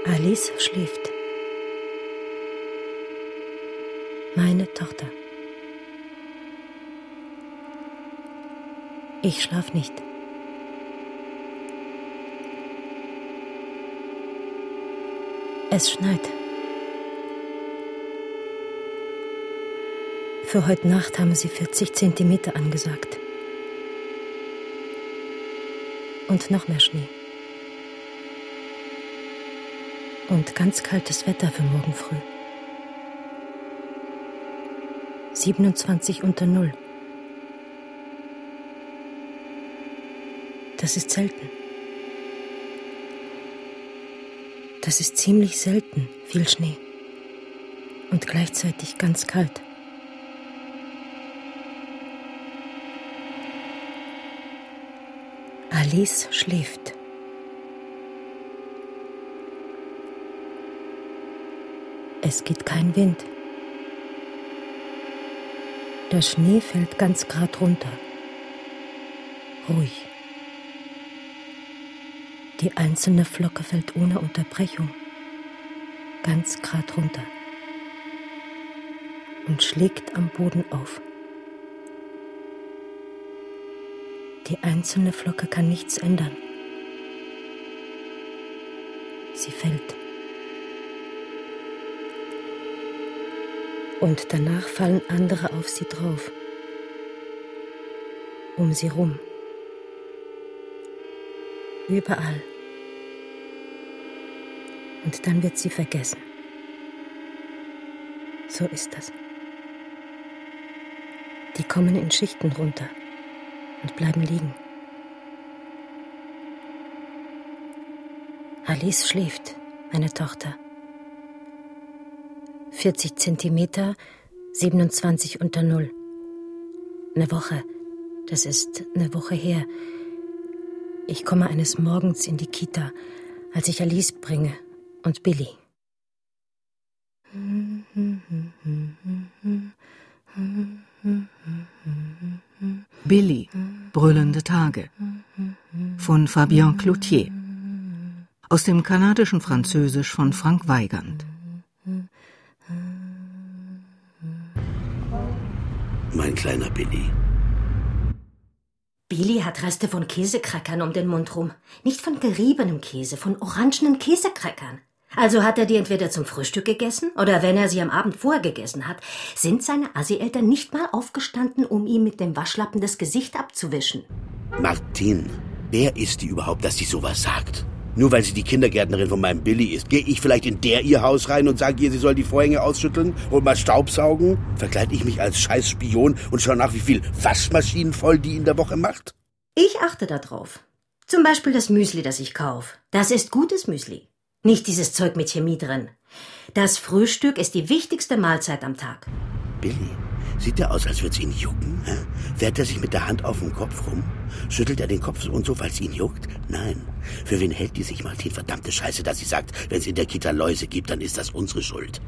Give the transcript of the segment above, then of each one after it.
Alice schläft. Meine Tochter. Ich schlaf nicht. Es schneit. Für heute Nacht haben sie 40 Zentimeter angesagt. Und noch mehr Schnee. Und ganz kaltes Wetter für morgen früh. 27 unter Null. Das ist selten. Das ist ziemlich selten, viel Schnee. Und gleichzeitig ganz kalt. Alice schläft. Es geht kein Wind. Der Schnee fällt ganz grad runter. Ruhig. Die einzelne Flocke fällt ohne Unterbrechung. Ganz grad runter. Und schlägt am Boden auf. Die einzelne Flocke kann nichts ändern. Sie fällt. Und danach fallen andere auf sie drauf. Um sie rum. Überall. Und dann wird sie vergessen. So ist das. Die kommen in Schichten runter und bleiben liegen. Alice schläft, meine Tochter. 40 Zentimeter, 27 unter Null. Eine Woche. Das ist eine Woche her. Ich komme eines Morgens in die Kita, als ich Alice bringe und Billy. Billy, brüllende Tage von Fabien Cloutier. Aus dem kanadischen Französisch von Frank Weigand. Mein kleiner Billy. Billy hat Reste von Käsekräckern um den Mund rum. Nicht von geriebenem Käse, von orangenen Käsekräckern. Also hat er die entweder zum Frühstück gegessen oder wenn er sie am Abend vorher gegessen hat, sind seine Assi-Eltern nicht mal aufgestanden, um ihm mit dem Waschlappen das Gesicht abzuwischen. Martin, wer ist die überhaupt, dass sie sowas sagt? Nur weil sie die Kindergärtnerin von meinem Billy ist, gehe ich vielleicht in ihr Haus rein und sage ihr, sie soll die Vorhänge ausschütteln und mal Staubsaugen? Verkleide ich mich als scheiß Spion und schaue nach, wie viel Waschmaschinen voll die in der Woche macht? Ich achte da drauf. Zum Beispiel das Müsli, das ich kaufe. Das ist gutes Müsli. Nicht dieses Zeug mit Chemie drin. Das Frühstück ist die wichtigste Mahlzeit am Tag. Billy, sieht er aus, als würde es ihn jucken? Hä? Fährt er sich mit der Hand auf dem Kopf rum? Schüttelt er den Kopf so und so, weil es ihn juckt? Nein. Für wen hält die sich, Martin? Verdammte Scheiße, dass sie sagt, wenn es in der Kita Läuse gibt, dann ist das unsere Schuld.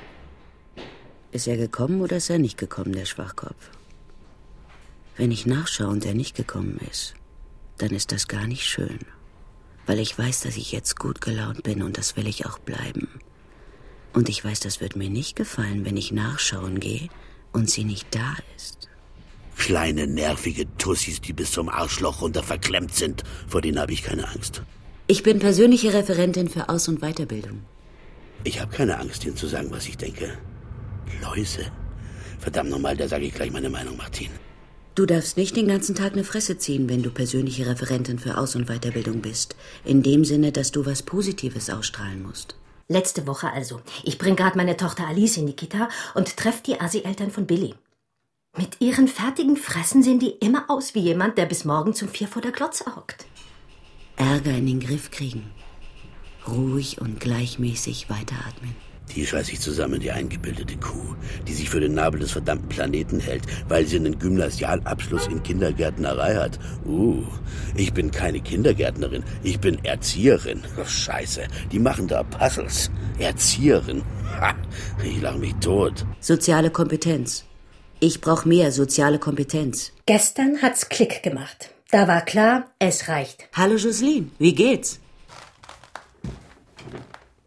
Ist er gekommen oder ist er nicht gekommen, der Schwachkopf? Wenn ich nachschaue und er nicht gekommen ist, dann ist das gar nicht schön. Weil ich weiß, dass ich jetzt gut gelaunt bin und das will ich auch bleiben. Und ich weiß, das wird mir nicht gefallen, wenn ich nachschauen gehe und sie nicht da ist. Kleine, nervige Tussis, die bis zum Arschloch runter verklemmt sind. Vor denen habe ich keine Angst. Ich bin persönliche Referentin für Aus- und Weiterbildung. Ich habe keine Angst, Ihnen zu sagen, was ich denke. Läuse? Verdammt nochmal, da sage ich gleich meine Meinung, Martin. Du darfst nicht den ganzen Tag eine Fresse ziehen, wenn du persönliche Referentin für Aus- und Weiterbildung bist. In dem Sinne, dass du was Positives ausstrahlen musst. Letzte Woche also. Ich bringe gerade meine Tochter Alice in die Kita und treffe die Assi-Eltern von Billy. Mit ihren fertigen Fressen sehen die immer aus wie jemand, der bis morgens um 4 vor der Glotze hockt. Ärger in den Griff kriegen. Ruhig und gleichmäßig weiteratmen. Die scheiß ich zusammen, die eingebildete Kuh, die sich für den Nabel des verdammten Planeten hält, weil sie einen Gymnasialabschluss in Kindergärtnerei hat. Ich bin keine Kindergärtnerin, ich bin Erzieherin. Oh, Scheiße, die machen da Puzzles. Erzieherin. Ha, ich lache mich tot. Soziale Kompetenz. Ich brauche mehr soziale Kompetenz. Gestern hat's Klick gemacht. Da war klar, es reicht. Hallo Jocelyn, wie geht's?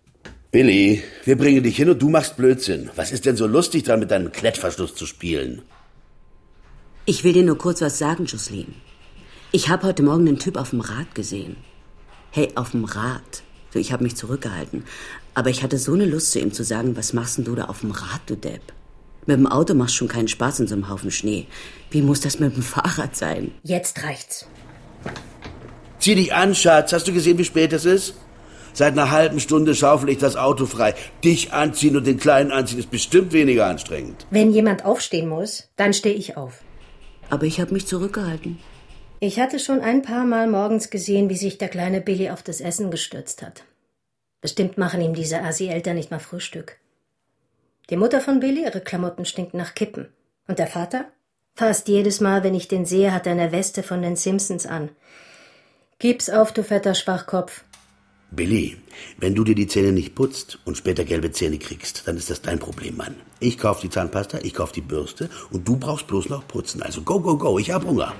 Billy, wir bringen dich hin und du machst Blödsinn. Was ist denn so lustig dran, mit deinem Klettverschluss zu spielen? Ich will dir nur kurz was sagen, Jocelyn. Ich habe heute Morgen einen Typ auf dem Rad gesehen. Hey, auf dem Rad. So, ich habe mich zurückgehalten. Aber ich hatte so eine Lust, zu ihm zu sagen, was machst denn du da auf dem Rad, du Depp? Mit dem Auto machst schon keinen Spaß in so einem Haufen Schnee. Wie muss das mit dem Fahrrad sein? Jetzt reicht's. Zieh dich an, Schatz. Hast du gesehen, wie spät es ist? Seit einer halben Stunde schaufel ich das Auto frei. Dich anziehen und den Kleinen anziehen ist bestimmt weniger anstrengend. Wenn jemand aufstehen muss, dann stehe ich auf. Aber ich habe mich zurückgehalten. Ich hatte schon ein paar Mal morgens gesehen, wie sich der kleine Billy auf das Essen gestürzt hat. Bestimmt machen ihm diese Assi-Eltern nicht mal Frühstück. Die Mutter von Billy, ihre Klamotten stinken nach Kippen. Und der Vater? Fast jedes Mal, wenn ich den sehe, hat er eine Weste von den Simpsons an. Gib's auf, du fetter Schwachkopf. Billy, wenn du dir die Zähne nicht putzt und später gelbe Zähne kriegst, dann ist das dein Problem, Mann. Ich kauf die Zahnpasta, ich kauf die Bürste und du brauchst bloß noch putzen. Also go, go, go, ich hab Hunger.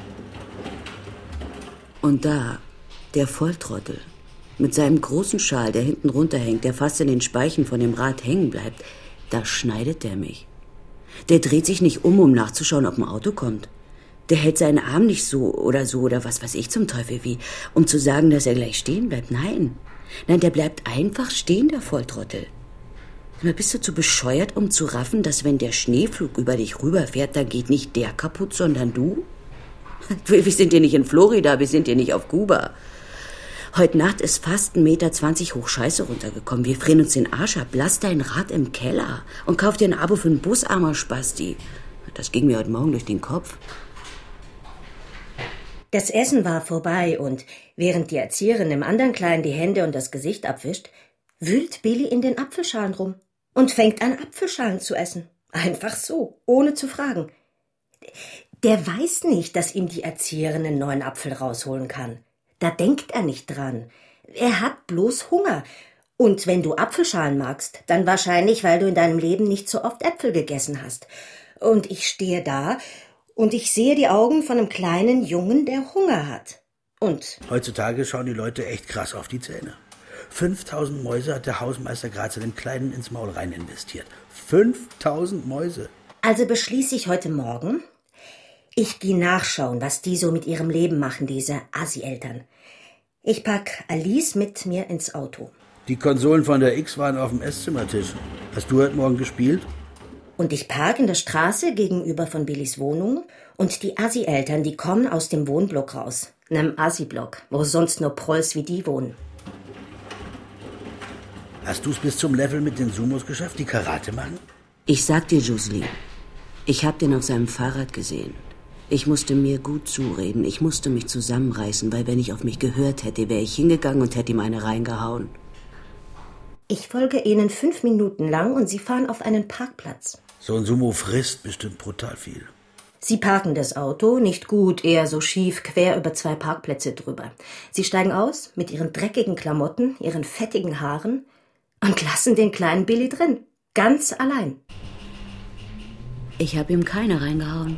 Und da, der Volltrottel, mit seinem großen Schal, der hinten runterhängt, der fast in den Speichen von dem Rad hängen bleibt, da schneidet der mich. Der dreht sich nicht um nachzuschauen, ob ein Auto kommt. Der hält seinen Arm nicht so oder was weiß ich zum Teufel wie, um zu sagen, dass er gleich stehen bleibt. Nein, der bleibt einfach stehen, der Volltrottel. Bist du zu bescheuert, um zu raffen, dass wenn der Schneeflug über dich rüberfährt, dann geht nicht der kaputt, sondern du? Wir sind hier nicht in Florida, wir sind hier nicht auf Kuba. Heute Nacht ist fast 1,20 Meter hoch Scheiße runtergekommen. Wir frieren uns den Arsch ab. Lass dein Rad im Keller und kauf dir ein Abo für einen Bus, armer Spasti. Das ging mir heute Morgen durch den Kopf. Das Essen war vorbei und während die Erzieherin dem anderen Kleinen die Hände und das Gesicht abwischt, wühlt Billy in den Apfelschalen rum und fängt an, Apfelschalen zu essen. Einfach so, ohne zu fragen. Der weiß nicht, dass ihm die Erzieherin einen neuen Apfel rausholen kann. Da denkt er nicht dran. Er hat bloß Hunger. Und wenn du Apfelschalen magst, dann wahrscheinlich, weil du in deinem Leben nicht so oft Äpfel gegessen hast. Und ich stehe da und ich sehe die Augen von einem kleinen Jungen, der Hunger hat. Und heutzutage schauen die Leute echt krass auf die Zähne. 5000 Mäuse hat der Hausmeister gerade zu dem Kleinen ins Maul rein investiert. 5000 Mäuse. Also beschließe ich heute Morgen, ich gehe nachschauen, was die so mit ihrem Leben machen, diese Assi-Eltern. Ich pack Alice mit mir ins Auto. Die Konsolen von der X waren auf dem Esszimmertisch. Hast du heute Morgen gespielt? Und ich park in der Straße gegenüber von Billys Wohnung und die Assi-Eltern, die kommen aus dem Wohnblock raus. Einem Assi-Block, wo sonst nur Prolls wie die wohnen. Hast du's bis zum Level mit den Sumos geschafft, die Karate machen? Ich sag dir, Jocelyn, ich hab den auf seinem Fahrrad gesehen. Ich musste mir gut zureden, ich musste mich zusammenreißen, weil wenn ich auf mich gehört hätte, wäre ich hingegangen und hätte ihm eine reingehauen. Ich folge ihnen 5 Minuten lang und sie fahren auf einen Parkplatz. So ein Sumo frisst bestimmt brutal viel. Sie parken das Auto, nicht gut, eher so schief, quer über 2 Parkplätze drüber. Sie steigen aus mit ihren dreckigen Klamotten, ihren fettigen Haaren und lassen den kleinen Billy drin, ganz allein. Ich hab ihm keine reingehauen.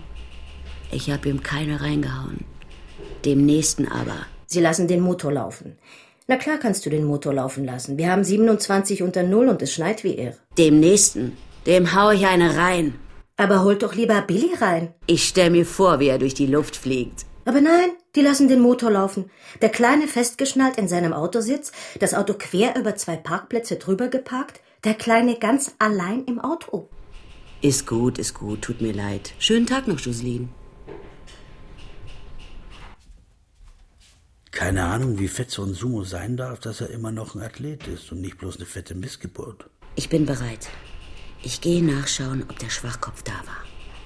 Dem Nächsten aber. Sie lassen den Motor laufen. Na klar kannst du den Motor laufen lassen. Wir haben 27 unter 0 und es schneit wie irr. Dem Nächsten, dem hau ich eine rein. Aber holt doch lieber Billy rein. Ich stell mir vor, wie er durch die Luft fliegt. Aber nein, die lassen den Motor laufen. Der Kleine festgeschnallt in seinem Autositz, das Auto quer über 2 Parkplätze drüber geparkt, der Kleine ganz allein im Auto. Ist gut, tut mir leid. Schönen Tag noch, Jocelyn. Keine Ahnung, wie fett so ein Sumo sein darf, dass er immer noch ein Athlet ist und nicht bloß eine fette Missgeburt. Ich bin bereit. Ich gehe nachschauen, ob der Schwachkopf da war.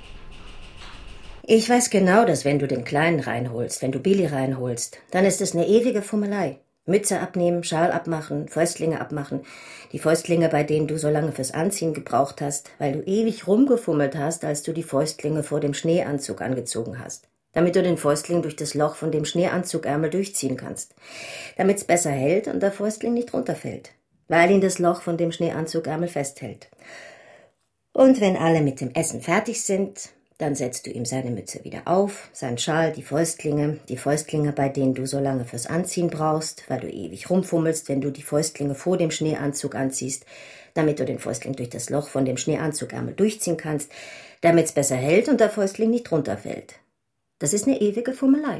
Ich weiß genau, dass wenn du den Kleinen reinholst, wenn du Billy reinholst, dann ist es eine ewige Fummelei. Mütze abnehmen, Schal abmachen, Fäustlinge abmachen. Die Fäustlinge, bei denen du so lange fürs Anziehen gebraucht hast, weil du ewig rumgefummelt hast, als du die Fäustlinge vor dem Schneeanzug angezogen hast. Damit du den Fäustling durch das Loch von dem Schneeanzugärmel durchziehen kannst. Damit's besser hält und der Fäustling nicht runterfällt. Weil ihn das Loch von dem Schneeanzugärmel festhält. Und wenn alle mit dem Essen fertig sind, Dann setzt du ihm seine Mütze wieder auf, seinen Schal, die Fäustlinge, bei denen du so lange fürs Anziehen brauchst, weil du ewig rumfummelst, wenn du die Fäustlinge vor dem Schneeanzug anziehst, damit du den Fäustling durch das Loch von dem Schneeanzugärmel durchziehen kannst, damit's besser hält und der Fäustling nicht runterfällt. Das ist eine ewige Fummelei.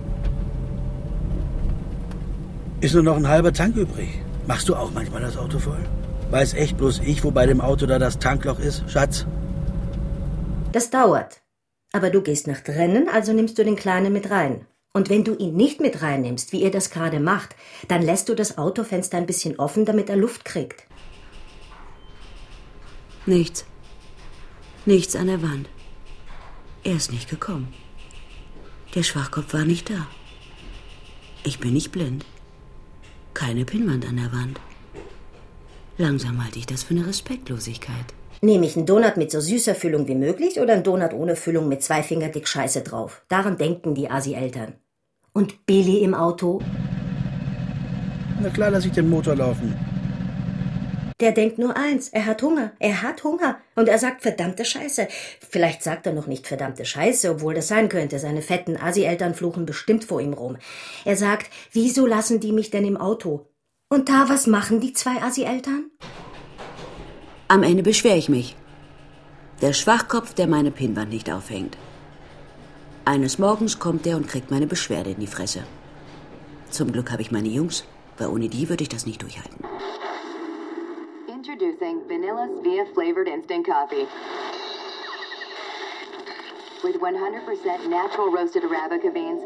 Ist nur noch ein halber Tank übrig. Machst du auch manchmal das Auto voll? Weiß echt bloß ich, wo bei dem Auto da das Tankloch ist, Schatz? Das dauert. Aber du gehst nach drinnen, also nimmst du den Kleinen mit rein. Und wenn du ihn nicht mit reinnimmst, wie ihr das gerade macht, dann lässt du das Autofenster ein bisschen offen, damit er Luft kriegt. Nichts. Nichts an der Wand. Er ist nicht gekommen. Der Schwachkopf war nicht da. Ich bin nicht blind. Keine Pinnwand an der Wand. Langsam halte ich das für eine Respektlosigkeit. Nehme ich einen Donut mit so süßer Füllung wie möglich oder einen Donut ohne Füllung mit 2 Finger dick Scheiße drauf? Daran denken die Assi-Eltern. Und Billy im Auto? Na klar, lass ich den Motor laufen. Der denkt nur eins, er hat Hunger. Er hat Hunger. Und er sagt verdammte Scheiße. Vielleicht sagt er noch nicht verdammte Scheiße, obwohl das sein könnte. Seine fetten Assi-Eltern fluchen bestimmt vor ihm rum. Er sagt, wieso lassen die mich denn im Auto? Und da, was machen die 2 Assi-Eltern? Am Ende beschwere ich mich. Der Schwachkopf, der meine Pinnwand nicht aufhängt. Eines Morgens kommt er und kriegt meine Beschwerde in die Fresse. Zum Glück habe ich meine Jungs, weil ohne die würde ich das nicht durchhalten. Introducing Vanilla Svea Flavored Instant Coffee. With 100% natural roasted Arabica beans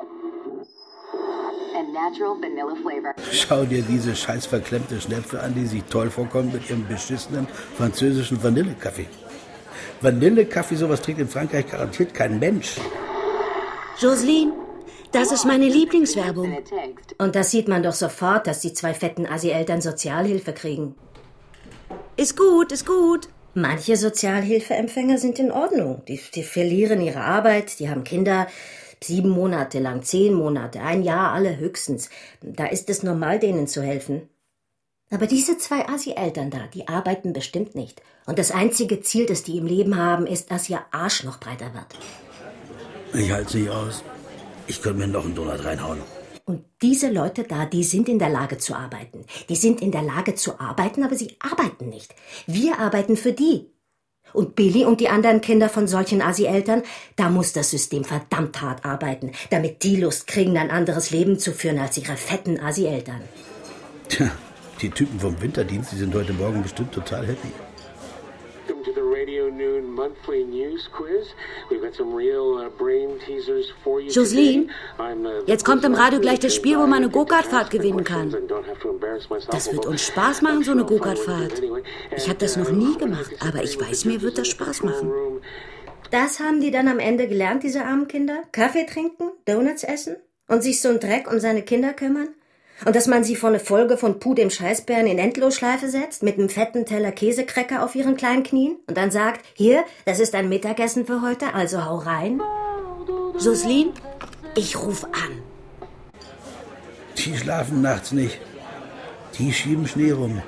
and natural vanilla flavor. Schau dir diese scheiß verklemmte Schnepfe an, die sich toll vorkommen mit ihrem beschissenen französischen Vanillekaffee. Vanillekaffee, sowas trinkt in Frankreich garantiert kein Mensch. Joseline, das ist meine Lieblingswerbung. Und das sieht man doch sofort, dass die 2 fetten Assi-Eltern Sozialhilfe kriegen. Ist gut, ist gut. Manche Sozialhilfeempfänger sind in Ordnung. Die verlieren ihre Arbeit, die haben Kinder 7 Monate lang, 10 Monate, 1 Jahr, alle höchstens. Da ist es normal, denen zu helfen. Aber diese 2 Assi-Eltern da, die arbeiten bestimmt nicht. Und das einzige Ziel, das die im Leben haben, ist, dass ihr Arsch noch breiter wird. Ich halte es nicht aus. Ich könnte mir noch einen Donut reinhauen. Und diese Leute da, die sind in der Lage zu arbeiten. Die sind in der Lage zu arbeiten, aber sie arbeiten nicht. Wir arbeiten für die. Und Billy und die anderen Kinder von solchen Assi-Eltern, da muss das System verdammt hart arbeiten, damit die Lust kriegen, ein anderes Leben zu führen als ihre fetten Assi-Eltern. Tja, die Typen vom Winterdienst, die sind heute Morgen bestimmt total happy. Welcome to the Radio Noon Monthly News Quiz. We've got some real brain teasers for you. Joseline, jetzt kommt im Radio gleich das Spiel, wo man eine Go-Kart-Fahrt gewinnen kann. Das wird uns Spaß machen, so eine Go-Kart-Fahrt. Ich habe das noch nie gemacht, aber ich weiß, mir wird das Spaß machen. Das haben die dann am Ende gelernt, diese armen Kinder? Kaffee trinken, Donuts essen und sich so ein Dreck um seine Kinder kümmern? Und dass man sie vor eine Folge von Puh dem Scheißbären in Endlosschleife setzt, mit einem fetten Teller Käsekrecker auf ihren kleinen Knien und dann sagt, hier, das ist dein Mittagessen für heute, also hau rein. Joseline, ich ruf an. Die schlafen nachts nicht. Die schieben Schnee rum.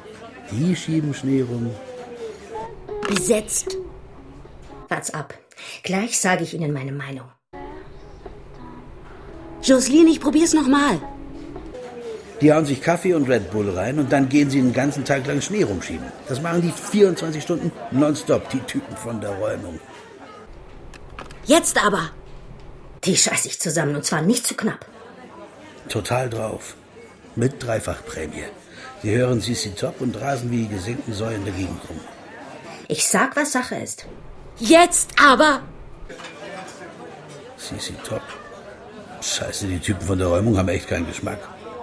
Besetzt. Wart's ab. Gleich sage ich Ihnen meine Meinung. Joseline, ich probier's nochmal. Die hauen sich Kaffee und Red Bull rein und dann gehen sie den ganzen Tag lang Schnee rumschieben. Das machen die 24 Stunden nonstop, die Typen von der Räumung. Jetzt aber. Die scheiß ich zusammen und zwar nicht zu knapp. Total drauf. Mit Dreifachprämie. Sie hören CC Top und rasen wie die gesenkten Säulen in der Gegend rum. Ich sag, was Sache ist. Jetzt aber. CC Top. Scheiße, die Typen von der Räumung haben echt keinen Geschmack.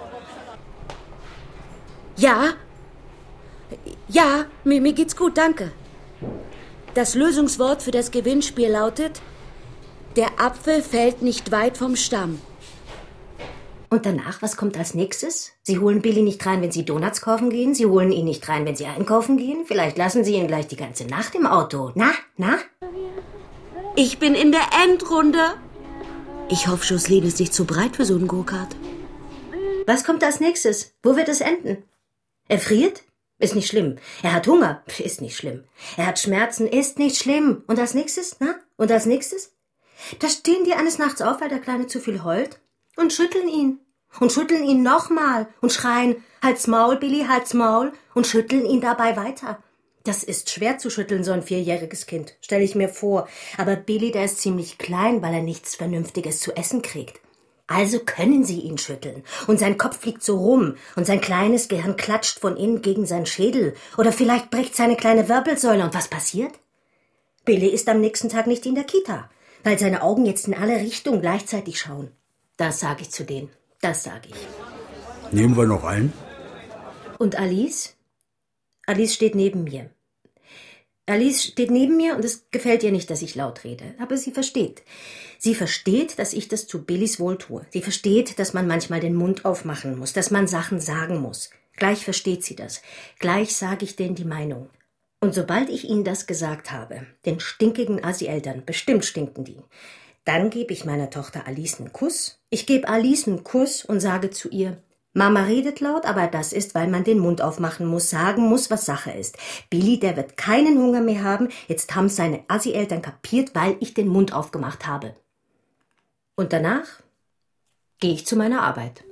Ja, mir geht's gut, danke. Das Lösungswort für das Gewinnspiel lautet: Der Apfel fällt nicht weit vom Stamm. Und danach, was kommt als nächstes? Sie holen Billy nicht rein, wenn Sie Donuts kaufen gehen? Sie holen ihn nicht rein, wenn Sie einkaufen gehen? Vielleicht lassen Sie ihn gleich die ganze Nacht im Auto. Na? Ich bin in der Endrunde. Ich hoffe, Joseline ist nicht zu breit für so einen Go-Kart. Was kommt als nächstes? Wo wird es enden? Er friert? Ist nicht schlimm. Er hat Hunger. Ist nicht schlimm. Er hat Schmerzen. Ist nicht schlimm. Und als nächstes? Na? Und als nächstes? Da stehen die eines Nachts auf, weil der Kleine zu viel heult und schütteln ihn. Und schütteln ihn nochmal und schreien, halt's Maul, Billy, halt's Maul, und schütteln ihn dabei weiter. Das ist schwer zu schütteln, so ein 4-jähriges Kind, stelle ich mir vor. Aber Billy, der ist ziemlich klein, weil er nichts Vernünftiges zu essen kriegt. Also können sie ihn schütteln. Und sein Kopf fliegt so rum und sein kleines Gehirn klatscht von innen gegen seinen Schädel. Oder vielleicht bricht seine kleine Wirbelsäule. Und was passiert? Billy ist am nächsten Tag nicht in der Kita, weil seine Augen jetzt in alle Richtungen gleichzeitig schauen. Das sage ich zu denen. Das sage ich. Nehmen wir noch einen? Und Alice? Alice steht neben mir. Alice steht neben mir und es gefällt ihr nicht, dass ich laut rede. Aber sie versteht. Sie versteht, dass ich das zu Billys Wohl tue. Sie versteht, dass man manchmal den Mund aufmachen muss, dass man Sachen sagen muss. Gleich versteht sie das. Gleich sage ich denen die Meinung. Und sobald ich ihnen das gesagt habe, den stinkigen Assi-Eltern, bestimmt stinken die, dann gebe ich meiner Tochter Alice einen Kuss. Ich gebe Alice einen Kuss und sage zu ihr, Mama redet laut, aber das ist, weil man den Mund aufmachen muss, sagen muss, was Sache ist. Billy, der wird keinen Hunger mehr haben. Jetzt haben seine Assi-Eltern kapiert, weil ich den Mund aufgemacht habe. Und danach gehe ich zu meiner Arbeit.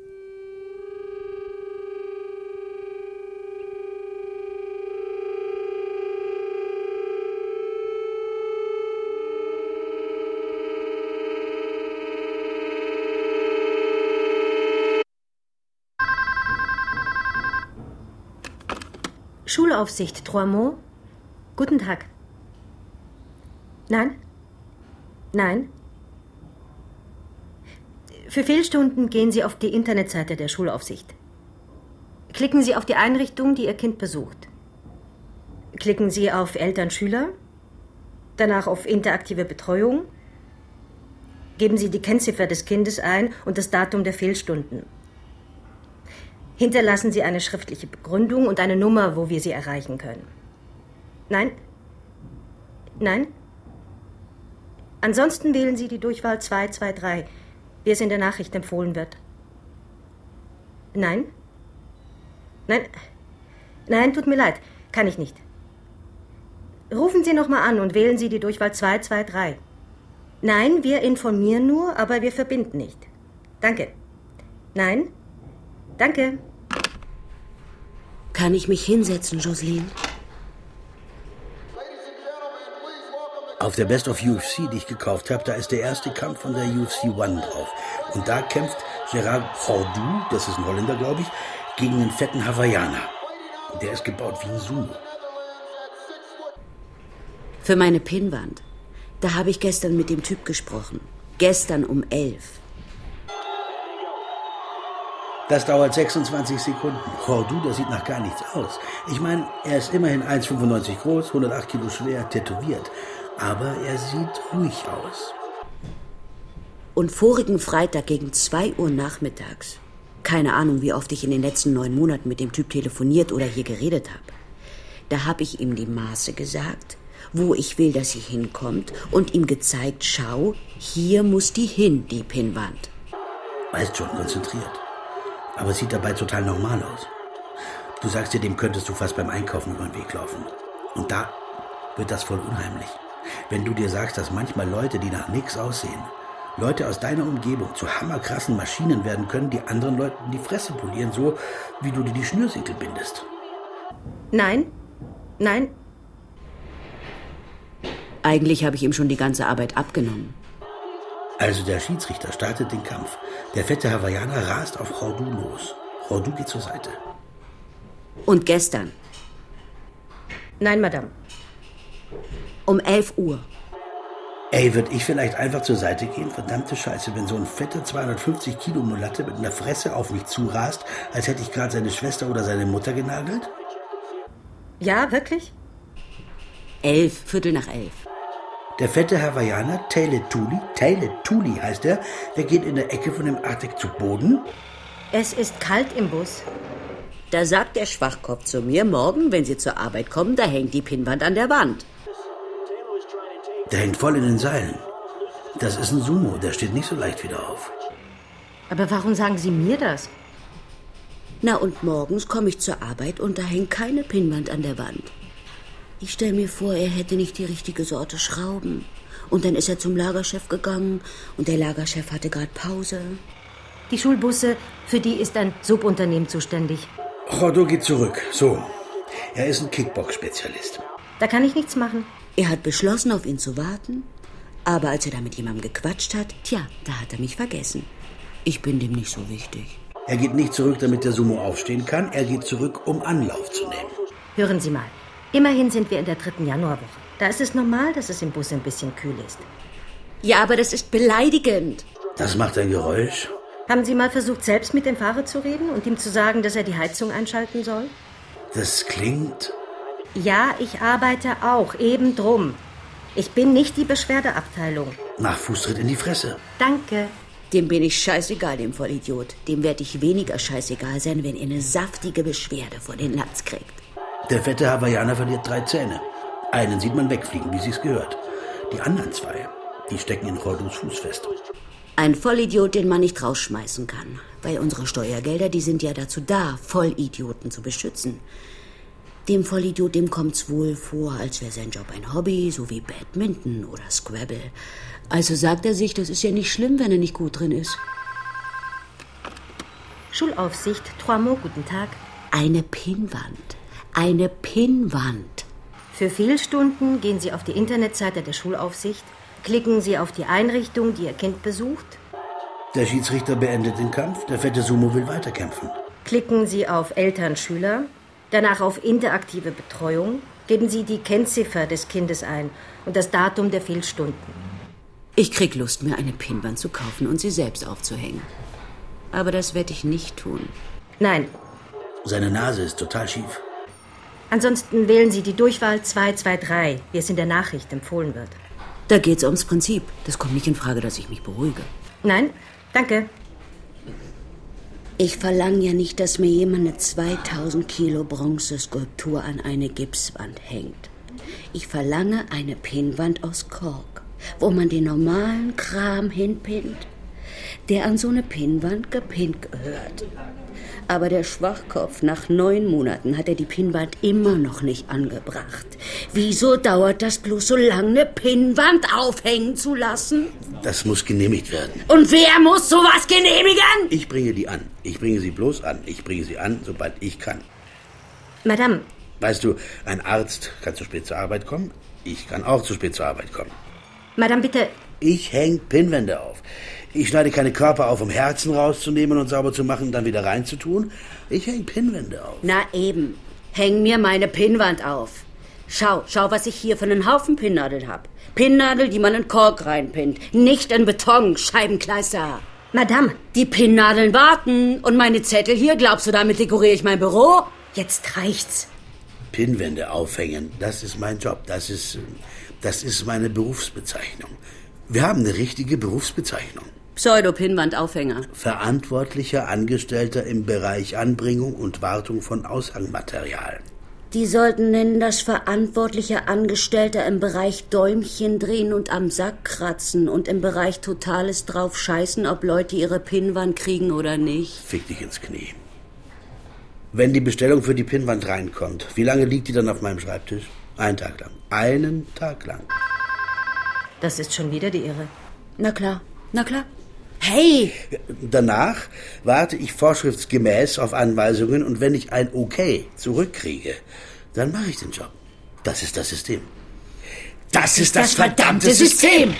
Schulaufsicht, Troismont. Guten Tag. Nein? Nein? Für Fehlstunden gehen Sie auf die Internetseite der Schulaufsicht. Klicken Sie auf die Einrichtung, die Ihr Kind besucht. Klicken Sie auf Eltern-Schüler, danach auf interaktive Betreuung. Geben Sie die Kennziffer des Kindes ein und das Datum der Fehlstunden. Hinterlassen Sie eine schriftliche Begründung und eine Nummer, wo wir Sie erreichen können. Nein? Nein? Ansonsten wählen Sie die Durchwahl 223, wie es in der Nachricht empfohlen wird. Nein? Nein? Nein, tut mir leid, kann ich nicht. Rufen Sie nochmal an und wählen Sie die Durchwahl 223. Nein, wir informieren nur, aber wir verbinden nicht. Danke. Nein? Danke. Kann ich mich hinsetzen, Jocelyn? Auf der Best of UFC, die ich gekauft habe, da ist der erste Kampf von der UFC One drauf. Und da kämpft Gerard Cordoue, das ist ein Holländer, glaube ich, gegen einen fetten Hawaiianer. Der ist gebaut wie ein Sumo. Für meine Pinnwand. Da habe ich gestern mit dem Typ gesprochen. Gestern um 11. Das dauert 26 Sekunden. Cordoue, das sieht nach gar nichts aus. Ich meine, er ist immerhin 1,95 groß, 108 Kilo schwer, tätowiert. Aber er sieht ruhig aus. Und vorigen Freitag gegen 2 Uhr nachmittags. Keine Ahnung, wie oft ich in den letzten 9 Monaten mit dem Typ telefoniert oder hier geredet habe. Da habe ich ihm die Maße gesagt, wo ich will, dass sie hinkommt, und ihm gezeigt, schau, hier muss die hin, die Pinnwand. Weißt schon, konzentriert. Aber es sieht dabei total normal aus. Du sagst dir, dem könntest du fast beim Einkaufen über den Weg laufen. Und da wird das voll unheimlich. Wenn du dir sagst, dass manchmal Leute, die nach nichts aussehen, Leute aus deiner Umgebung zu hammerkrassen Maschinen werden können, die anderen Leuten die Fresse polieren, so wie du dir die Schnürsenkel bindest. Nein, nein. Eigentlich habe ich ihm schon die ganze Arbeit abgenommen. Also der Schiedsrichter startet den Kampf. Der fette Hawaiianer rast auf Cordoue los. Cordoue geht zur Seite. Und gestern? Nein, Madame. Um 11 Uhr. Ey, würd ich vielleicht einfach zur Seite gehen? Verdammte Scheiße, wenn so ein fetter 250 Kilo Mulatte mit einer Fresse auf mich zurast, als hätte ich gerade seine Schwester oder seine Mutter genagelt? Ja, wirklich? 11, Viertel nach 11. Der fette Hawaiianer, Taylor Tuli heißt er, der geht in der Ecke von dem Arctic zu Boden. Es ist kalt im Bus. Da sagt der Schwachkopf zu mir, morgen, wenn Sie zur Arbeit kommen, da hängt die Pinnwand an der Wand. Der hängt voll in den Seilen. Das ist ein Sumo, der steht nicht so leicht wieder auf. Aber warum sagen Sie mir das? Na, und morgens komme ich zur Arbeit und da hängt keine Pinnwand an der Wand. Ich stelle mir vor, er hätte nicht die richtige Sorte Schrauben. Und dann ist er zum Lagerchef gegangen und der Lagerchef hatte gerade Pause. Die Schulbusse, für die ist ein Subunternehmen zuständig. Jordo geht zurück. So. Er ist ein Kickbox-Spezialist. Da kann ich nichts machen. Er hat beschlossen, auf ihn zu warten. Aber als er da mit jemandem gequatscht hat, da hat er mich vergessen. Ich bin dem nicht so wichtig. Er geht nicht zurück, damit der Sumo aufstehen kann. Er geht zurück, um Anlauf zu nehmen. Hören Sie mal. Immerhin sind wir in der 3. Januarwoche. Da ist es normal, dass es im Bus ein bisschen kühl ist. Ja, aber das ist beleidigend. Das macht ein Geräusch. Haben Sie mal versucht, selbst mit dem Fahrer zu reden und ihm zu sagen, dass er die Heizung einschalten soll? Das klingt... Ja, ich arbeite auch, eben drum. Ich bin nicht die Beschwerdeabteilung. Nach Fußtritt in die Fresse. Danke. Dem bin ich scheißegal, dem Vollidiot. Dem werde ich weniger scheißegal sein, wenn er eine saftige Beschwerde vor den Latz kriegt. Der fette Hawaiianer verliert 3 Zähne. Einen sieht man wegfliegen, wie sich's gehört. Die anderen 2, die stecken in Jordos Fuß fest. Ein Vollidiot, den man nicht rausschmeißen kann. Weil unsere Steuergelder, die sind ja dazu da, Vollidioten zu beschützen. Dem Vollidiot, dem kommt's wohl vor, als wäre sein Job ein Hobby, so wie Badminton oder Scrabble. Also sagt er sich, das ist ja nicht schlimm, wenn er nicht gut drin ist. Schulaufsicht, Trois mots, guten Tag. Eine Pinnwand. Eine Pinnwand. Für Fehlstunden gehen Sie auf die Internetseite der Schulaufsicht, klicken Sie auf die Einrichtung, die Ihr Kind besucht. Der Schiedsrichter beendet den Kampf, der fette Sumo will weiterkämpfen. Klicken Sie auf Eltern, Schüler, danach auf interaktive Betreuung, geben Sie die Kennziffer des Kindes ein und das Datum der Fehlstunden. Ich krieg Lust, mir eine Pinnwand zu kaufen und sie selbst aufzuhängen. Aber das werde ich nicht tun. Nein. Seine Nase ist total schief. Ansonsten wählen Sie die Durchwahl 223, wie es in der Nachricht empfohlen wird. Da geht's ums Prinzip. Das kommt nicht in Frage, dass ich mich beruhige. Nein, danke. Ich verlange ja nicht, dass mir jemand eine 2000 Kilo Bronzeskulptur an eine Gipswand hängt. Ich verlange eine Pinnwand aus Kork, wo man den normalen Kram hinpinnt, der an so eine Pinnwand gepinnt gehört. Aber der Schwachkopf, nach 9 Monaten hat er die Pinnwand immer noch nicht angebracht. Wieso dauert das bloß so lange, eine Pinnwand aufhängen zu lassen? Das muss genehmigt werden. Und wer muss sowas genehmigen? Ich bringe die an. Ich bringe sie bloß an. Ich bringe sie an, sobald ich kann. Madame. Weißt du, ein Arzt kann zu spät zur Arbeit kommen. Ich kann auch zu spät zur Arbeit kommen. Madame, bitte. Ich hänge Pinnwände auf. Ich schneide keine Körper auf, um Herzen rauszunehmen und sauber zu machen und dann wieder reinzutun. Ich hänge Pinnwände auf. Na eben. Häng mir meine Pinnwand auf. Schau, was ich hier für einen Haufen Pinnnadeln hab. Pinnnadel, die man in Kork reinpinnt. Nicht in Beton, Scheibenkleister. Madame. Die Pinnnadeln warten. Und meine Zettel hier, glaubst du, damit dekoriere ich mein Büro? Jetzt reicht's. Pinnwände aufhängen, das ist mein Job. Das ist meine Berufsbezeichnung. Wir haben eine richtige Berufsbezeichnung. Pseudo-Pinnwandaufhänger. Verantwortlicher Angestellter im Bereich Anbringung und Wartung von Aushangmaterial. Die sollten nennen das verantwortlicher Angestellter im Bereich Däumchen drehen und am Sack kratzen und im Bereich totales drauf scheißen, ob Leute ihre Pinnwand kriegen oder nicht. Fick dich ins Knie. Wenn die Bestellung für die Pinnwand reinkommt, wie lange liegt die dann auf meinem Schreibtisch? 1 Tag lang. 1 Tag lang. Das ist schon wieder die Irre. Na klar. Hey! Danach warte ich vorschriftsgemäß auf Anweisungen und wenn ich ein Okay zurückkriege, dann mache ich den Job. Das ist das System. Das ist das verdammte System!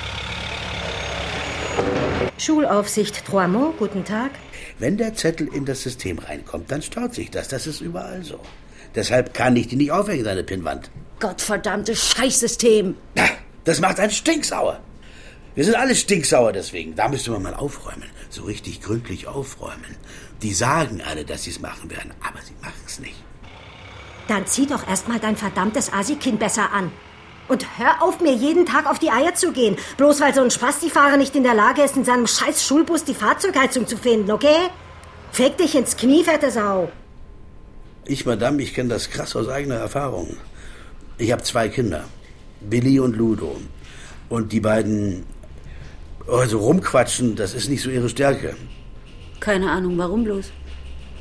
Schulaufsicht Trois mots, guten Tag. Wenn der Zettel in das System reinkommt, dann staut sich das. Das ist überall so. Deshalb kann ich die nicht aufhängen, deine Pinnwand. Gottverdammtes Scheißsystem! Das macht einen stinksauer. Wir sind alle stinksauer deswegen. Da müsste man mal aufräumen. So richtig gründlich aufräumen. Die sagen alle, dass sie es machen werden, aber sie machen es nicht. Dann zieh doch erstmal dein verdammtes Asi-Kind besser an. Und hör auf, mir jeden Tag auf die Eier zu gehen. Bloß weil so ein Spastifahrer nicht in der Lage ist, in seinem scheiß Schulbus die Fahrzeugheizung zu finden, okay? Fick dich ins Knie, fette Sau. Madame, ich kenne das krass aus eigener Erfahrung. Ich habe 2 Kinder. Billy und Ludo. Und die beiden... Also rumquatschen, das ist nicht so ihre Stärke. Keine Ahnung, warum bloß?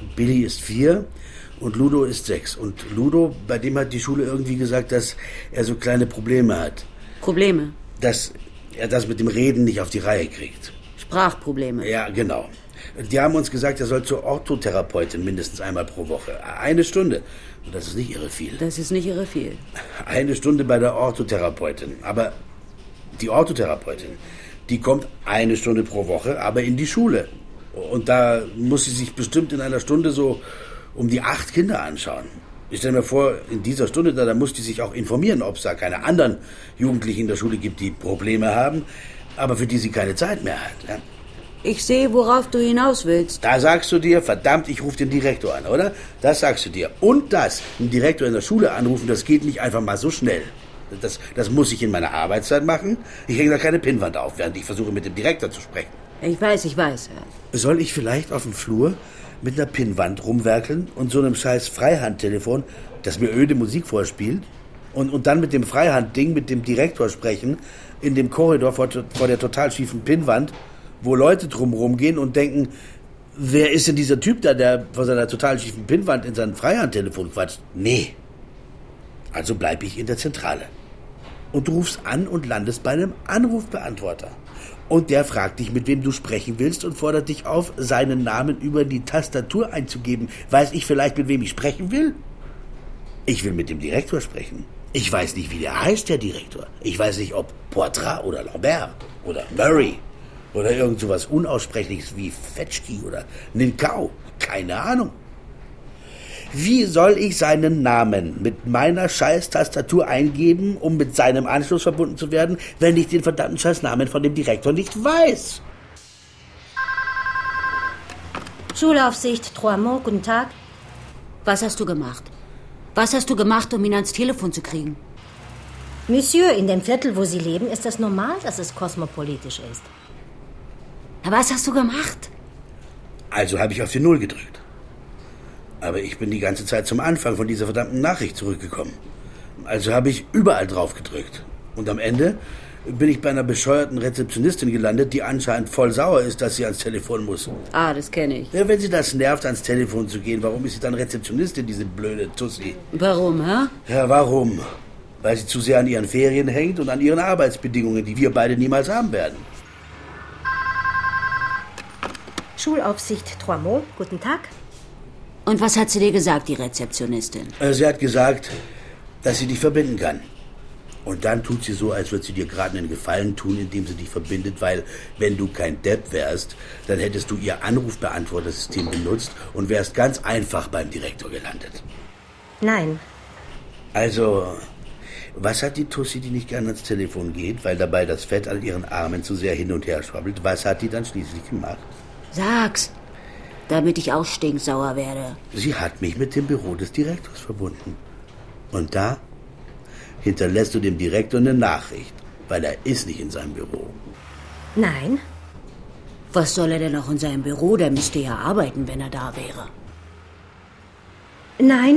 Billy ist 4 und Ludo ist 6. Und Ludo, bei dem hat die Schule irgendwie gesagt, dass er so kleine Probleme hat. Probleme? Dass er das mit dem Reden nicht auf die Reihe kriegt. Sprachprobleme? Ja, genau. Die haben uns gesagt, er soll zur Orthotherapeutin mindestens einmal pro Woche. 1 Stunde. Und das ist nicht irre viel. Das ist nicht irre viel. 1 Stunde bei der Orthotherapeutin. Aber die Orthotherapeutin, die kommt 1 Stunde pro Woche, aber in die Schule. Und da muss sie sich bestimmt in einer Stunde so um die 8 Kinder anschauen. Ich stelle mir vor, in dieser Stunde, da muss die sich auch informieren, ob es da keine anderen Jugendlichen in der Schule gibt, die Probleme haben, aber für die sie keine Zeit mehr hat. Ja? Ich sehe, worauf du hinaus willst. Da sagst du dir, verdammt, ich rufe den Direktor an, oder? Das sagst du dir. Und einen Direktor in der Schule anrufen, das geht nicht einfach mal so schnell. Das muss ich in meiner Arbeitszeit machen. Ich hänge da keine Pinnwand auf, während ich versuche, mit dem Direktor zu sprechen. Ich weiß. Soll ich vielleicht auf dem Flur mit einer Pinnwand rumwerkeln und so einem scheiß Freihandtelefon, das mir öde Musik vorspielt, und dann mit dem Freihandding mit dem Direktor sprechen, in dem Korridor vor der total schiefen Pinnwand, wo Leute drumherum gehen und denken, wer ist denn dieser Typ da, der vor seiner total schiefen Pinnwand in sein Freihandtelefon quatscht? Nee. Also bleib ich in der Zentrale. Und du rufst an und landest bei einem Anrufbeantworter. Und der fragt dich, mit wem du sprechen willst und fordert dich auf, seinen Namen über die Tastatur einzugeben. Weiß ich vielleicht, mit wem ich sprechen will? Ich will mit dem Direktor sprechen. Ich weiß nicht, wie der heißt, der Direktor. Ich weiß nicht, ob Poitras oder Lambert oder Murray oder irgend sowas Unaussprechliches wie Fetschki oder Ninkau. Keine Ahnung. Wie soll ich seinen Namen mit meiner Scheiß-Tastatur eingeben, um mit seinem Anschluss verbunden zu werden, wenn ich den verdammten Scheiß-Namen von dem Direktor nicht weiß? Schulaufsicht, Troismont, guten Tag. Was hast du gemacht? Was hast du gemacht, um ihn ans Telefon zu kriegen? Monsieur, in dem Viertel, wo Sie leben, ist es normal, dass es kosmopolitisch ist. Was hast du gemacht? Also habe ich auf die 0 gedrückt. Aber ich bin die ganze Zeit zum Anfang von dieser verdammten Nachricht zurückgekommen. Also habe ich überall drauf gedrückt. Und am Ende bin ich bei einer bescheuerten Rezeptionistin gelandet, die anscheinend voll sauer ist, dass sie ans Telefon muss. Ah, das kenne ich. Ja, wenn sie das nervt, ans Telefon zu gehen, warum ist sie dann Rezeptionistin, diese blöde Tussi? Warum, hä? Ja, warum? Weil sie zu sehr an ihren Ferien hängt und an ihren Arbeitsbedingungen, die wir beide niemals haben werden. Schulaufsicht, Troismont, guten Tag. Und was hat sie dir gesagt, die Rezeptionistin? Sie hat gesagt, dass sie dich verbinden kann. Und dann tut sie so, als würde sie dir gerade einen Gefallen tun, indem sie dich verbindet, weil, wenn du kein Depp wärst, dann hättest du ihr Anrufbeantwortersystem benutzt und wärst ganz einfach beim Direktor gelandet. Nein. Also, was hat die Tussi, die nicht gern ans Telefon geht, weil dabei das Fett an ihren Armen zu sehr hin und her schwabbelt, was hat die dann schließlich gemacht? Sag's, damit ich auch stinksauer werde. Sie hat mich mit dem Büro des Direktors verbunden. Und da hinterlässt du dem Direktor eine Nachricht, weil er ist nicht in seinem Büro. Nein. Was soll er denn noch in seinem Büro? Der müsste ja arbeiten, wenn er da wäre. Nein.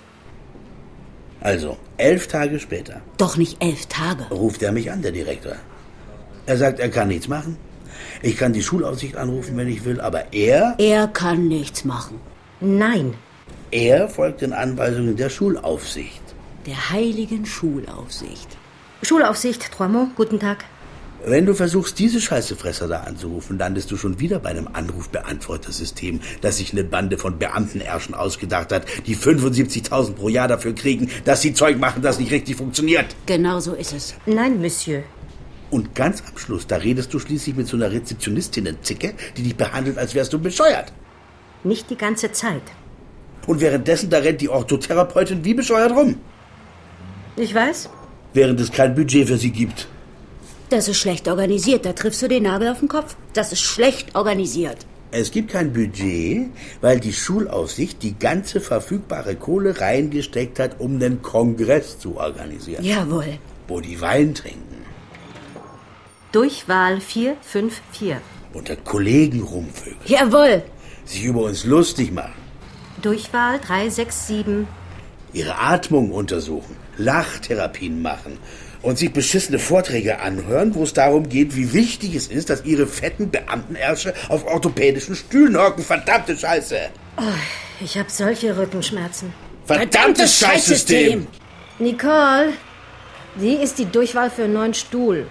Also, 11 Tage später. Doch nicht 11 Tage. Ruft er mich an, der Direktor. Er sagt, er kann nichts machen. Ich kann die Schulaufsicht anrufen, wenn ich will, aber er... Er kann nichts machen. Nein. Er folgt den Anweisungen der Schulaufsicht. Der heiligen Schulaufsicht. Schulaufsicht, Troismont, guten Tag. Wenn du versuchst, diese Scheißefresser da anzurufen, landest du schon wieder bei einem Anrufbeantwortersystem, das sich eine Bande von Beamtenärschen ausgedacht hat, die 75.000 pro Jahr dafür kriegen, dass sie Zeug machen, das nicht richtig funktioniert. Genau so ist es. Nein, Monsieur. Und ganz am Schluss, da redest du schließlich mit so einer Rezeptionistinnen-Zicke, die dich behandelt, als wärst du bescheuert. Nicht die ganze Zeit. Und währenddessen, da rennt die Orthotherapeutin wie bescheuert rum. Ich weiß. Während es kein Budget für sie gibt. Das ist schlecht organisiert, da triffst du den Nagel auf den Kopf. Das ist schlecht organisiert. Es gibt kein Budget, weil die Schulaufsicht die ganze verfügbare Kohle reingesteckt hat, um einen Kongress zu organisieren. Jawohl. Wo die Wein trinken. Durchwahl 454. Unter Kollegen rumvögeln. Jawohl. Sich über uns lustig machen. Durchwahl 367. Ihre Atmung untersuchen. Lachtherapien machen. und sich beschissene Vorträge anhören, wo es darum geht, wie wichtig es ist, dass ihre fetten Beamtenärsche auf orthopädischen Stühlen hocken. Verdammte Scheiße! Oh, ich habe solche Rückenschmerzen. Verdammtes Scheißsystem! Nicole, die ist die Durchwahl für einen neuen Stuhl.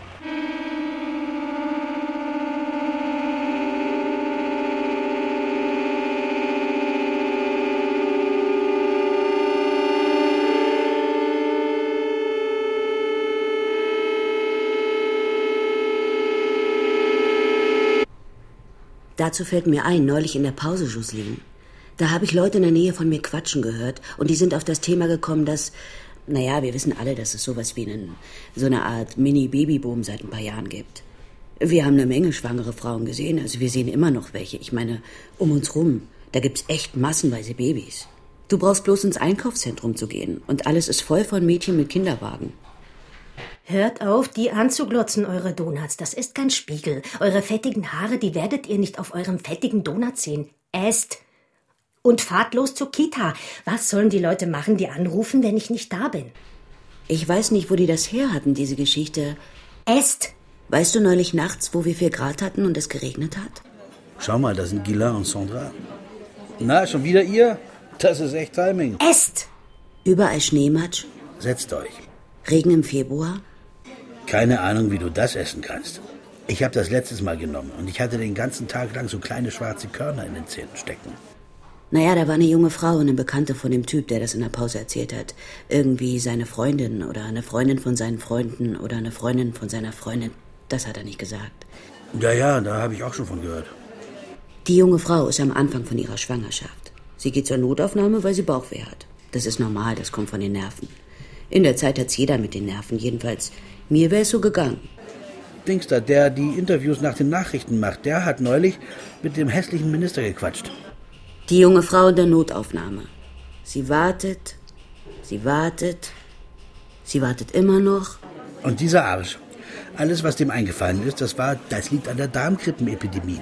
Dazu fällt mir ein, neulich in der Pause, Jocelyn. Da habe ich Leute in der Nähe von mir quatschen gehört und die sind auf das Thema gekommen, dass, naja, wir wissen alle, dass es sowas wie so eine Art Mini-Babyboom seit ein paar Jahren gibt. Wir haben eine Menge schwangere Frauen gesehen, also wir sehen immer noch welche. Ich meine, um uns rum, da gibt's echt massenweise Babys. Du brauchst bloß ins Einkaufszentrum zu gehen und alles ist voll von Mädchen mit Kinderwagen. Hört auf, die anzuglotzen, eure Donuts. Das ist kein Spiegel. Eure fettigen Haare, die werdet ihr nicht auf eurem fettigen Donut sehen. Esst. Und fahrt los zur Kita. Was sollen die Leute machen, die anrufen, wenn ich nicht da bin? Ich weiß nicht, wo die das her hatten, diese Geschichte. Esst. Weißt du neulich nachts, wo wir 4 Grad hatten und es geregnet hat? Schau mal, da sind Guylain und Sandra. Na, schon wieder ihr? Das ist echt Timing. Esst. Überall Schneematsch. Setzt euch. Regen im Februar. Keine Ahnung, wie du das essen kannst. Ich habe das letztes Mal genommen und ich hatte den ganzen Tag lang so kleine schwarze Körner in den Zähnen stecken. Naja, da war eine junge Frau, eine Bekannte von dem Typ, der das in der Pause erzählt hat. Irgendwie seine Freundin oder eine Freundin von seinen Freunden oder eine Freundin von seiner Freundin. Das hat er nicht gesagt. Ja, da habe ich auch schon von gehört. Die junge Frau ist am Anfang von ihrer Schwangerschaft. Sie geht zur Notaufnahme, weil sie Bauchweh hat. Das ist normal, das kommt von den Nerven. In der Zeit hat's jeder mit den Nerven, jedenfalls. Mir wäre es so gegangen. Dings da, der die Interviews nach den Nachrichten macht, der hat neulich mit dem hässlichen Minister gequatscht. Die junge Frau in der Notaufnahme. Sie wartet, sie wartet immer noch. Und dieser Arsch, alles, was dem eingefallen ist, das liegt an der Darmkrippenepidemie.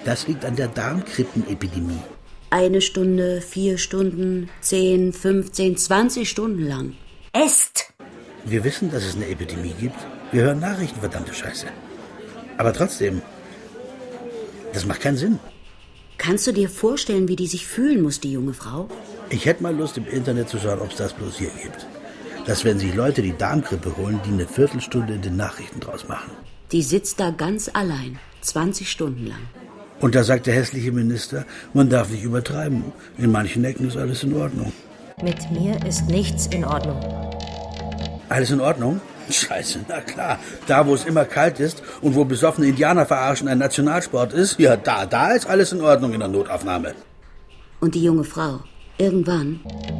1 Stunde, 4 Stunden, 10, 15, 20 Stunden lang. Esst! Wir wissen, dass es eine Epidemie gibt. Wir hören Nachrichten, verdammte Scheiße. Aber trotzdem, das macht keinen Sinn. Kannst du dir vorstellen, wie die sich fühlen muss, die junge Frau? Ich hätte mal Lust, im Internet zu schauen, ob es das bloß hier gibt. Dass, wenn sich Leute die Darmgrippe holen, die eine Viertelstunde in den Nachrichten draus machen. Die sitzt da ganz allein, 20 Stunden lang. Und da sagt der hässliche Minister, man darf nicht übertreiben. In manchen Ecken ist alles in Ordnung. Mit mir ist nichts in Ordnung. Alles in Ordnung? Scheiße, na klar. Da, wo es immer kalt ist und wo besoffene Indianer verarschen ein Nationalsport ist, ja, da ist alles in Ordnung in der Notaufnahme. Und die junge Frau, irgendwann...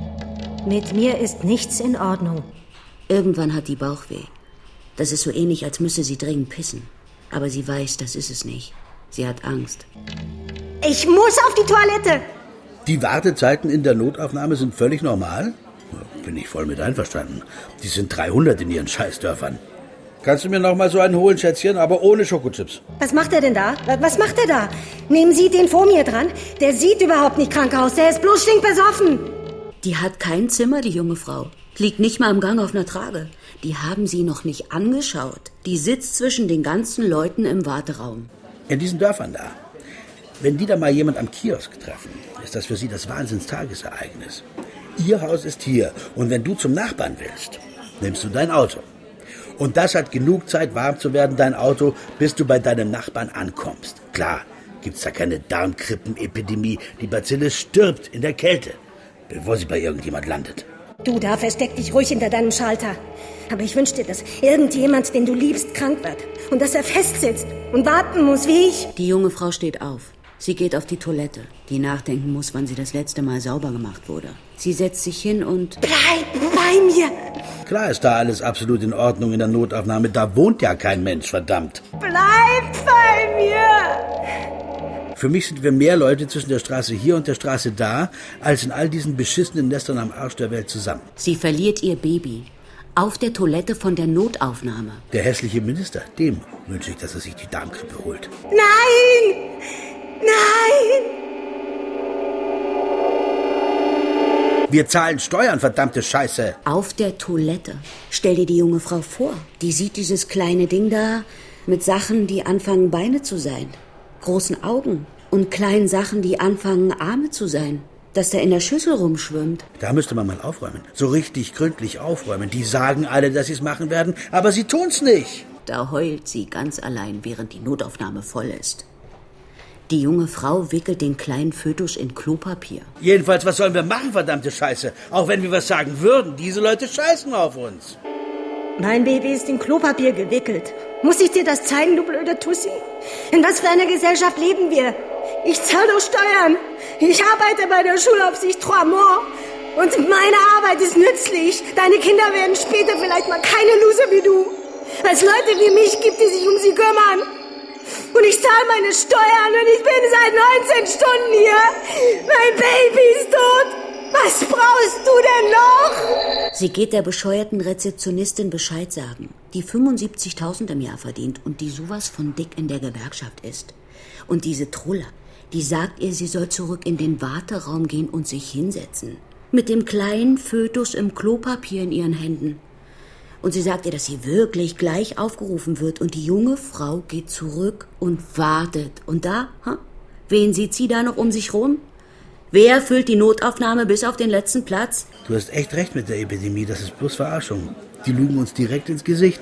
Mit mir ist nichts in Ordnung. Irgendwann hat die Bauchweh. Das ist so ähnlich, als müsse sie dringend pissen. Aber sie weiß, das ist es nicht. Sie hat Angst. Ich muss auf die Toilette! Die Wartezeiten in der Notaufnahme sind völlig normal? Bin ich voll mit einverstanden. Die sind 300 in ihren Scheißdörfern. Kannst du mir noch mal so einen holen, Schätzchen, aber ohne Schokochips? Was macht er denn da? Was macht er da? Nehmen Sie den vor mir dran. Der sieht überhaupt nicht krank aus. Der ist bloß stinkbesoffen. Die hat kein Zimmer, die junge Frau. Liegt nicht mal im Gang auf einer Trage. Die haben sie noch nicht angeschaut. Die sitzt zwischen den ganzen Leuten im Warteraum. In diesen Dörfern da. Wenn die da mal jemand am Kiosk treffen, ist das für sie das Wahnsinnstagesereignis. Ihr Haus ist hier und wenn du zum Nachbarn willst, nimmst du dein Auto. Und das hat genug Zeit, warm zu werden, dein Auto, bis du bei deinem Nachbarn ankommst. Klar, gibt's da keine Darmkrippenepidemie. Die Bazille stirbt in der Kälte, bevor sie bei irgendjemand landet. Du da, versteck dich ruhig hinter deinem Schalter. Aber ich wünsch dir, dass irgendjemand, den du liebst, krank wird. Und dass er festsitzt und warten muss, wie ich. Die junge Frau steht auf. Sie geht auf die Toilette, die nachdenken muss, wann sie das letzte Mal sauber gemacht wurde. Sie setzt sich hin und... Bleib bei mir! Klar ist da alles absolut in Ordnung in der Notaufnahme. Da wohnt ja kein Mensch, verdammt. Bleib bei mir! Für mich sind wir mehr Leute zwischen der Straße hier und der Straße da, als in all diesen beschissenen Nestern am Arsch der Welt zusammen. Sie verliert ihr Baby. Auf der Toilette von der Notaufnahme. Der hässliche Minister, dem wünsche ich, dass er sich die Darmgrippe holt. Nein! Nein! Wir zahlen Steuern, verdammte Scheiße. Auf der Toilette. Stell dir die junge Frau vor. Die sieht dieses kleine Ding da mit Sachen, die anfangen Beine zu sein. Großen Augen und kleinen Sachen, die anfangen Arme zu sein. Dass der in der Schüssel rumschwimmt. Da müsste man mal aufräumen. So richtig gründlich aufräumen. Die sagen alle, dass sie es machen werden, aber sie tun's nicht. Da heult sie ganz allein, während die Notaufnahme voll ist. Die junge Frau wickelt den kleinen Fötus in Klopapier. Jedenfalls, was sollen wir machen, verdammte Scheiße? Auch wenn wir was sagen würden, diese Leute scheißen auf uns. Mein Baby ist in Klopapier gewickelt. Muss ich dir das zeigen, du blöde Tussi? In was für einer Gesellschaft leben wir? Ich zahle doch Steuern. Ich arbeite bei der Schulaufsicht Trois Morts. Und meine Arbeit ist nützlich. Deine Kinder werden später vielleicht mal keine Loser wie du. Weil es Leute wie mich gibt, die sich um sie kümmern. Und ich zahle meine Steuern und ich bin seit 19 Stunden hier. Mein Baby ist tot. Was brauchst du denn noch? Sie geht der bescheuerten Rezeptionistin Bescheid sagen, die 75.000 im Jahr verdient und die sowas von dick in der Gewerkschaft ist. Und diese Truller, die sagt ihr, sie soll zurück in den Warteraum gehen und sich hinsetzen. Mit dem kleinen Fötus im Klopapier in ihren Händen. Und sie sagt ihr, dass sie wirklich gleich aufgerufen wird. Und die junge Frau geht zurück und wartet. Und da, wen sieht sie da noch um sich rum? Wer füllt die Notaufnahme bis auf den letzten Platz? Du hast echt recht mit der Epidemie, das ist bloß Verarschung. Die lügen uns direkt ins Gesicht.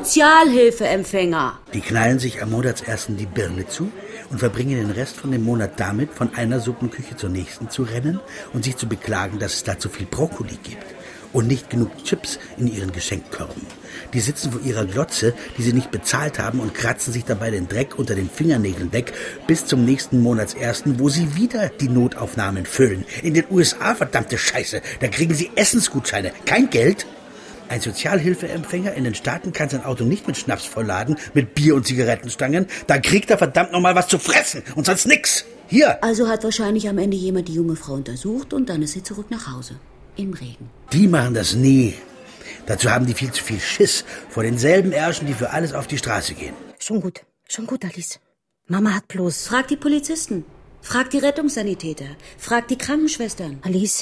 Sozialhilfeempfänger. Die knallen sich am Monatsersten die Birne zu und verbringen den Rest von dem Monat damit, von einer Suppenküche zur nächsten zu rennen und sich zu beklagen, dass es da zu viel Brokkoli gibt und nicht genug Chips in ihren Geschenkkörben. Die sitzen vor ihrer Glotze, die sie nicht bezahlt haben, und kratzen sich dabei den Dreck unter den Fingernägeln weg bis zum nächsten Monatsersten, wo sie wieder die Notaufnahmen füllen. In den USA, verdammte Scheiße, da kriegen sie Essensgutscheine, kein Geld. Ein Sozialhilfeempfänger in den Staaten kann sein Auto nicht mit Schnaps vollladen, mit Bier und Zigarettenstangen. Da kriegt er verdammt nochmal was zu fressen und sonst nix. Hier. Also hat wahrscheinlich am Ende jemand die junge Frau untersucht und dann ist sie zurück nach Hause. Im Regen. Die machen das nie. Dazu haben die viel zu viel Schiss vor denselben Ärschen, die für alles auf die Straße gehen. Schon gut, Alice. Mama hat bloß... Frag die Polizisten. Frag die Rettungssanitäter. Frag die Krankenschwestern. Alice,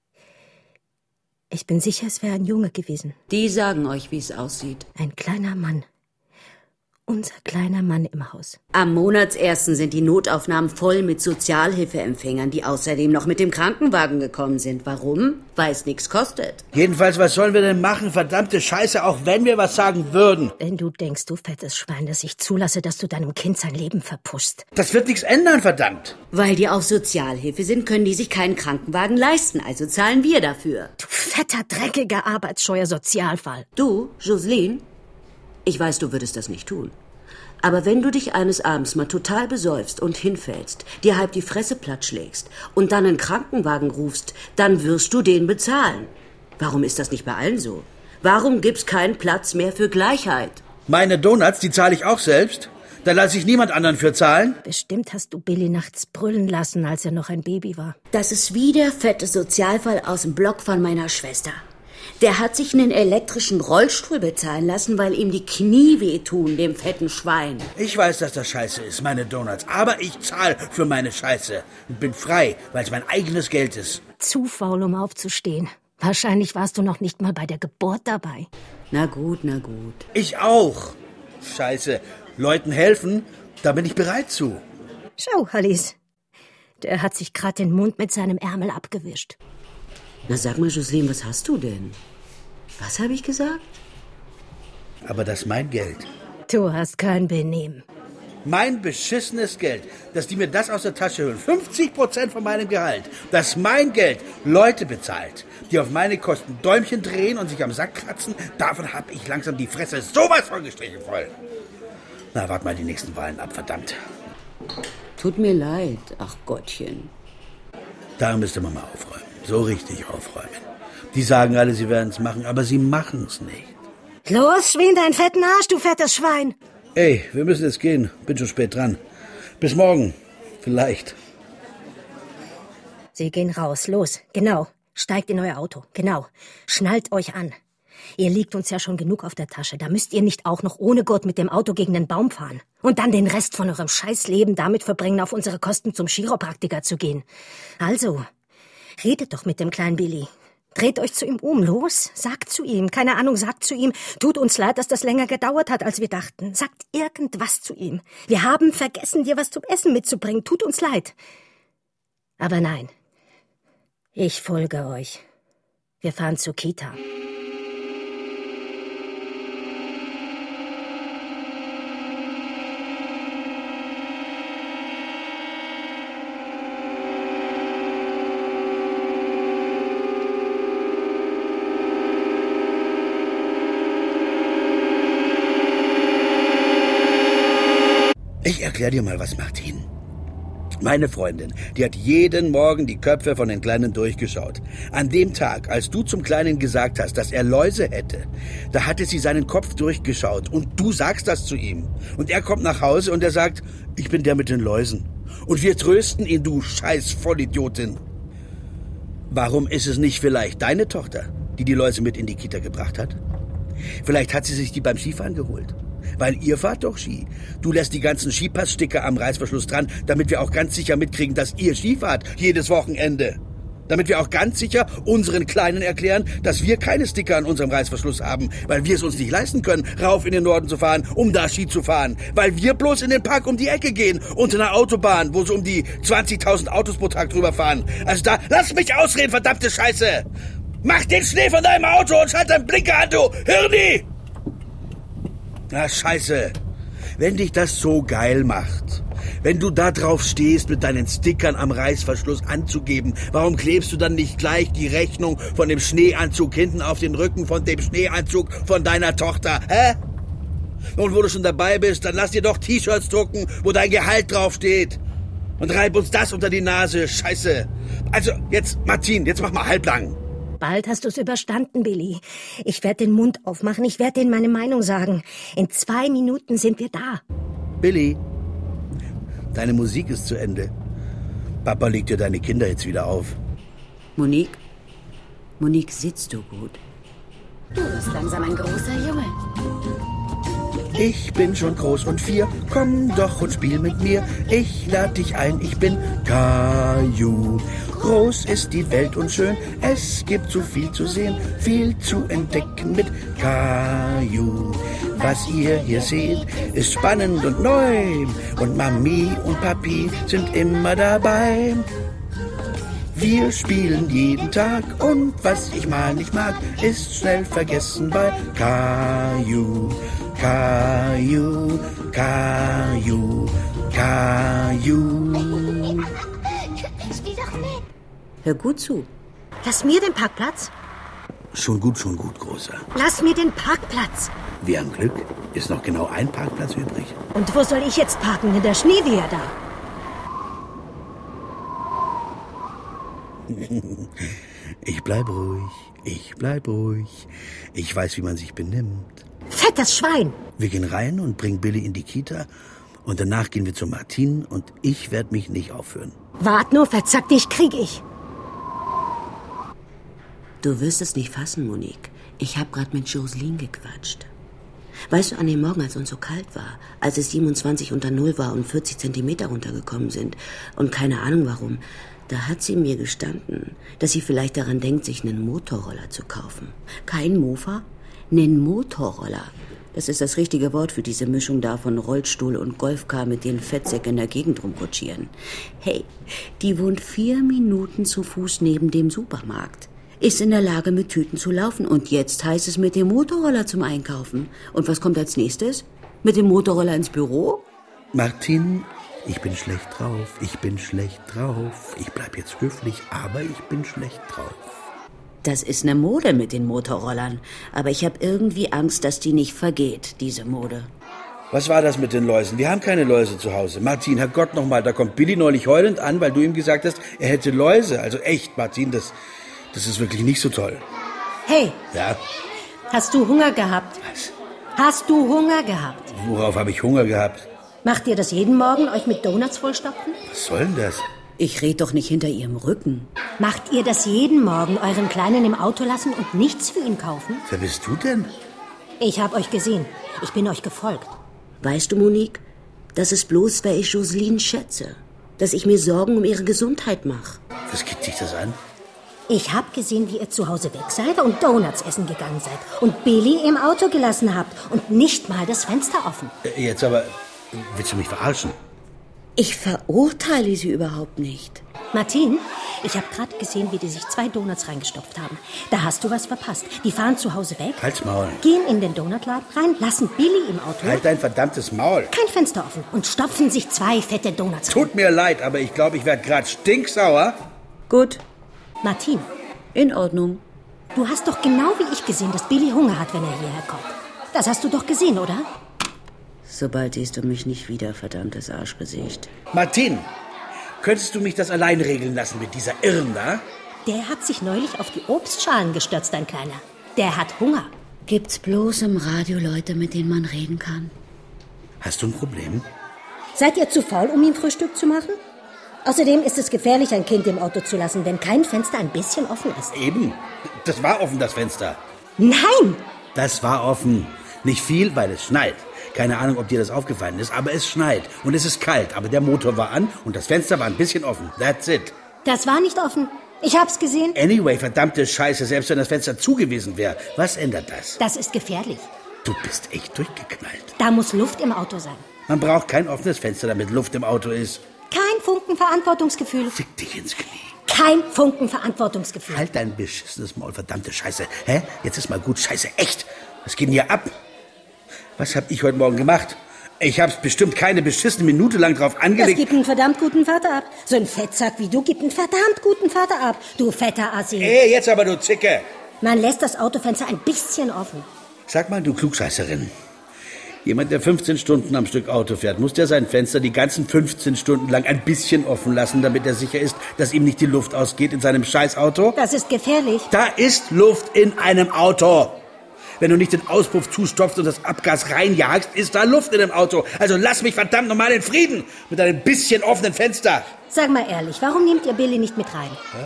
ich bin sicher, es wäre ein Junge gewesen. Die sagen euch, wie es aussieht. Ein kleiner Mann. Unser kleiner Mann im Haus. Am Monatsersten sind die Notaufnahmen voll mit Sozialhilfeempfängern, die außerdem noch mit dem Krankenwagen gekommen sind. Warum? Weil es nichts kostet. Jedenfalls, was sollen wir denn machen, verdammte Scheiße, auch wenn wir was sagen würden? Wenn du denkst, du fettes Schwein, dass ich zulasse, dass du deinem Kind sein Leben verpuschst. Das wird nichts ändern, verdammt. Weil die auf Sozialhilfe sind, können die sich keinen Krankenwagen leisten, also zahlen wir dafür. Du fetter, dreckiger, arbeitsscheuer Sozialfall. Du, Joseline? Ich weiß, du würdest das nicht tun. Aber wenn du dich eines Abends mal total besäufst und hinfällst, dir halb die Fresse platt schlägst und dann einen Krankenwagen rufst, dann wirst du den bezahlen. Warum ist das nicht bei allen so? Warum gibt's keinen Platz mehr für Gleichheit? Meine Donuts, die zahle ich auch selbst. Da lasse ich niemand anderen für zahlen. Bestimmt hast du Billy nachts brüllen lassen, als er noch ein Baby war. Das ist wie der fette Sozialfall aus dem Block von meiner Schwester. Der hat sich einen elektrischen Rollstuhl bezahlen lassen, weil ihm die Knie wehtun, dem fetten Schwein. Ich weiß, dass das scheiße ist, meine Donuts. Aber ich zahle für meine Scheiße und bin frei, weil es mein eigenes Geld ist. Zu faul, um aufzustehen. Wahrscheinlich warst du noch nicht mal bei der Geburt dabei. Na gut, na gut. Ich auch. Scheiße. Leuten helfen, da bin ich bereit zu. Schau, Alice. Der hat sich gerade den Mund mit seinem Ärmel abgewischt. Na sag mal, Joseline, was hast du denn? Was habe ich gesagt? Aber das ist mein Geld. Du hast kein Benehmen. Mein beschissenes Geld, dass die mir das aus der Tasche holen. 50% von meinem Gehalt. Das ist mein Geld. Leute bezahlt, die auf meine Kosten Däumchen drehen und sich am Sack kratzen. Davon habe ich langsam die Fresse sowas von gestrichen voll. Na, wart mal die nächsten Wahlen ab, verdammt. Tut mir leid, ach Gottchen. Da müsste man mal aufräumen. So richtig aufräumen. Die sagen alle, sie werden es machen, aber sie machen es nicht. Los, schwing deinen fetten Arsch, du fettes Schwein. Ey, wir müssen jetzt gehen. Bin schon spät dran. Bis morgen. Vielleicht. Sie gehen raus. Los. Genau. Steigt in euer Auto. Genau. Schnallt euch an. Ihr liegt uns ja schon genug auf der Tasche. Da müsst ihr nicht auch noch ohne Gurt mit dem Auto gegen den Baum fahren. Und dann den Rest von eurem Scheißleben damit verbringen, auf unsere Kosten zum Chiropraktiker zu gehen. Also, Redet doch mit dem kleinen Billy. Dreht euch zu ihm um, los, sagt zu ihm, keine Ahnung, sagt zu ihm, tut uns leid, dass das länger gedauert hat, als wir dachten. Sagt irgendwas zu ihm. Wir haben vergessen, dir was zum Essen mitzubringen, tut uns leid. Aber nein, ich folge euch. Wir fahren zur Kita. Ich erklär dir mal was, Martin. Meine Freundin, die hat jeden Morgen die Köpfe von den Kleinen durchgeschaut. An dem Tag, als du zum Kleinen gesagt hast, dass er Läuse hätte, da hatte sie seinen Kopf durchgeschaut und du sagst das zu ihm. Und er kommt nach Hause und er sagt, ich bin der mit den Läusen. Und wir trösten ihn, du scheiß Vollidiotin. Warum ist es nicht vielleicht deine Tochter, die die Läuse mit in die Kita gebracht hat? Vielleicht hat sie sich die beim Skifahren geholt. Weil ihr fahrt doch Ski. Du lässt die ganzen Skipasssticker am Reißverschluss dran, damit wir auch ganz sicher mitkriegen, dass ihr Skifahrt jedes Wochenende. Damit wir auch ganz sicher unseren Kleinen erklären, dass wir keine Sticker an unserem Reißverschluss haben, weil wir es uns nicht leisten können, rauf in den Norden zu fahren, um da Ski zu fahren. Weil wir bloß in den Park um die Ecke gehen, unter einer Autobahn, wo so um die 20.000 Autos pro Tag drüber fahren. Also da, lass mich ausreden, verdammte Scheiße! Mach den Schnee von deinem Auto und schalt deinen Blinker an, du Hirni! Na, scheiße. Wenn dich das so geil macht, wenn du da drauf stehst, mit deinen Stickern am Reißverschluss anzugeben, warum klebst du dann nicht gleich die Rechnung von dem Schneeanzug hinten auf den Rücken von dem Schneeanzug von deiner Tochter, hä? Und wo du schon dabei bist, dann lass dir doch T-Shirts drucken, wo dein Gehalt draufsteht. Und reib uns das unter die Nase, scheiße. Also, jetzt, Martin, jetzt mach mal halblang. Bald hast du's überstanden, Billy. Ich werde den Mund aufmachen, ich werde denen meine Meinung sagen. In 2 Minuten sind wir da. Billy, deine Musik ist zu Ende. Papa legt dir deine Kinder jetzt wieder auf. Monique, sitzt du gut? Du bist langsam ein großer Junge. Ich bin schon groß und 4, komm doch und spiel mit mir. Ich lad dich ein, ich bin Caillou. Groß ist die Welt und schön, es gibt so viel zu sehen, viel zu entdecken mit Caillou. Was ihr hier seht, ist spannend und neu und Mami und Papi sind immer dabei. Wir spielen jeden Tag und was ich mal nicht mag, ist schnell vergessen bei Caillou. Caillou, Caillou, Caillou. Hör gut zu. Lass mir den Parkplatz. Schon gut, Großer. Lass mir den Parkplatz. Wir haben Glück, ist noch genau ein Parkplatz übrig. Und wo soll ich jetzt parken? In der Schneewehr da. Ich bleib ruhig. Ich weiß, wie man sich benimmt. Fettes Schwein! Wir gehen rein und bringen Billy in die Kita. Und danach gehen wir zu Martin und ich werde mich nicht aufhören. Wart nur, verzack dich, krieg ich. Du wirst es nicht fassen, Monique. Ich habe gerade mit Joseline gequatscht. Weißt du, an dem Morgen, als uns so kalt war, als es 27 unter Null war und 40 Zentimeter runtergekommen sind und keine Ahnung warum, da hat sie mir gestanden, dass sie vielleicht daran denkt, sich einen Motorroller zu kaufen. Kein Mofa, einen Motorroller. Das ist das richtige Wort für diese Mischung da von Rollstuhl und Golfcar, mit denen Fettsäcke in der Gegend rumkutschieren. Hey, die wohnt 4 Minuten zu Fuß neben dem Supermarkt. Ist in der Lage, mit Tüten zu laufen. Und jetzt heißt es mit dem Motorroller zum Einkaufen. Und was kommt als nächstes? Mit dem Motorroller ins Büro? Martin, ich bin schlecht drauf. Ich bleib jetzt höflich, aber ich bin schlecht drauf. Das ist eine Mode mit den Motorrollern. Aber ich habe irgendwie Angst, dass die nicht vergeht, diese Mode. Was war das mit den Läusen? Wir haben keine Läuse zu Hause. Martin, Herrgott nochmal, da kommt Billy neulich heulend an, weil du ihm gesagt hast, er hätte Läuse. Also echt, Martin, das ist wirklich nicht so toll. Hey! Ja? Hast du Hunger gehabt? Was? Hast du Hunger gehabt? Worauf habe ich Hunger gehabt? Macht ihr das jeden Morgen, euch mit Donuts vollstopfen? Was soll denn das? Ich red doch nicht hinter ihrem Rücken. Macht ihr das jeden Morgen, euren Kleinen im Auto lassen und nichts für ihn kaufen? Wer bist du denn? Ich hab euch gesehen. Ich bin euch gefolgt. Weißt du, Monique, das ist bloß, weil ich Joseline schätze. Dass ich mir Sorgen um ihre Gesundheit mache. Was geht dich das an? Ich habe gesehen, wie ihr zu Hause weg seid und Donuts essen gegangen seid und Billy im Auto gelassen habt und nicht mal das Fenster offen. Jetzt aber, willst du mich verarschen? Ich verurteile sie überhaupt nicht. Martin, ich habe gerade gesehen, wie die sich 2 Donuts reingestopft haben. Da hast du was verpasst. Die fahren zu Hause weg, Halt's Maul. gehen in den Donutladen rein, lassen Billy im Auto, Halt dein verdammtes Maul. kein Fenster offen und stopfen sich 2 fette Donuts rein. Tut mir leid, aber ich glaube, ich werde gerade stinksauer. Gut, Martin, in Ordnung. du hast doch genau wie ich gesehen, dass Billy Hunger hat, wenn er hierher kommt. Das hast du doch gesehen, oder? Sobald siehst du mich nicht wieder, verdammtes Arschgesicht. Martin, könntest du mich das allein regeln lassen mit dieser Irren da? Der hat sich neulich auf die Obstschalen gestürzt, dein Kleiner. Der hat Hunger. Gibt's bloß im Radio Leute, mit denen man reden kann? Hast du ein Problem? Seid ihr zu faul, um ihm Frühstück zu machen? Außerdem ist es gefährlich, ein Kind im Auto zu lassen, wenn kein Fenster ein bisschen offen ist. Eben. Das war offen, das Fenster. Nein! Das war offen. Nicht viel, weil es schneit. Keine Ahnung, ob dir das aufgefallen ist, aber es schneit. Und es ist kalt, aber der Motor war an und das Fenster war ein bisschen offen. That's it. Das war nicht offen. Ich hab's gesehen. Anyway, verdammte Scheiße, selbst wenn das Fenster zu gewesen wäre. Was ändert das? Das ist gefährlich. Du bist echt durchgeknallt. Da muss Luft im Auto sein. Man braucht kein offenes Fenster, damit Luft im Auto ist. Kein Funken Verantwortungsgefühl. Fick dich ins Knie. Kein Funken Verantwortungsgefühl. Halt dein beschissenes Maul, verdammte Scheiße. Hä? Jetzt ist mal gut, Scheiße, echt. Was geht denn hier ab? Was hab ich heute Morgen gemacht? Ich hab's bestimmt keine beschissene Minute lang drauf Das angelegt. gibt einen verdammt guten Vater ab. So ein Fettsack wie du gibt einen verdammt guten Vater ab. Du fetter Assi. Jetzt aber, du Zicke. Man lässt das Autofenster ein bisschen offen. Sag mal, du Klugscheißerin. Jemand, der 15 Stunden am Stück Auto fährt, muss der sein Fenster die ganzen 15 Stunden lang ein bisschen offen lassen, damit er sicher ist, dass ihm nicht die Luft ausgeht in seinem Scheißauto? Das ist gefährlich. Da ist Luft in einem Auto. Wenn du nicht den Auspuff zustopfst und das Abgas reinjagst, ist da Luft in dem Auto. Also lass mich verdammt nochmal in Frieden mit einem bisschen offenen Fenster. Sag mal ehrlich, warum nehmt ihr Billy nicht mit rein?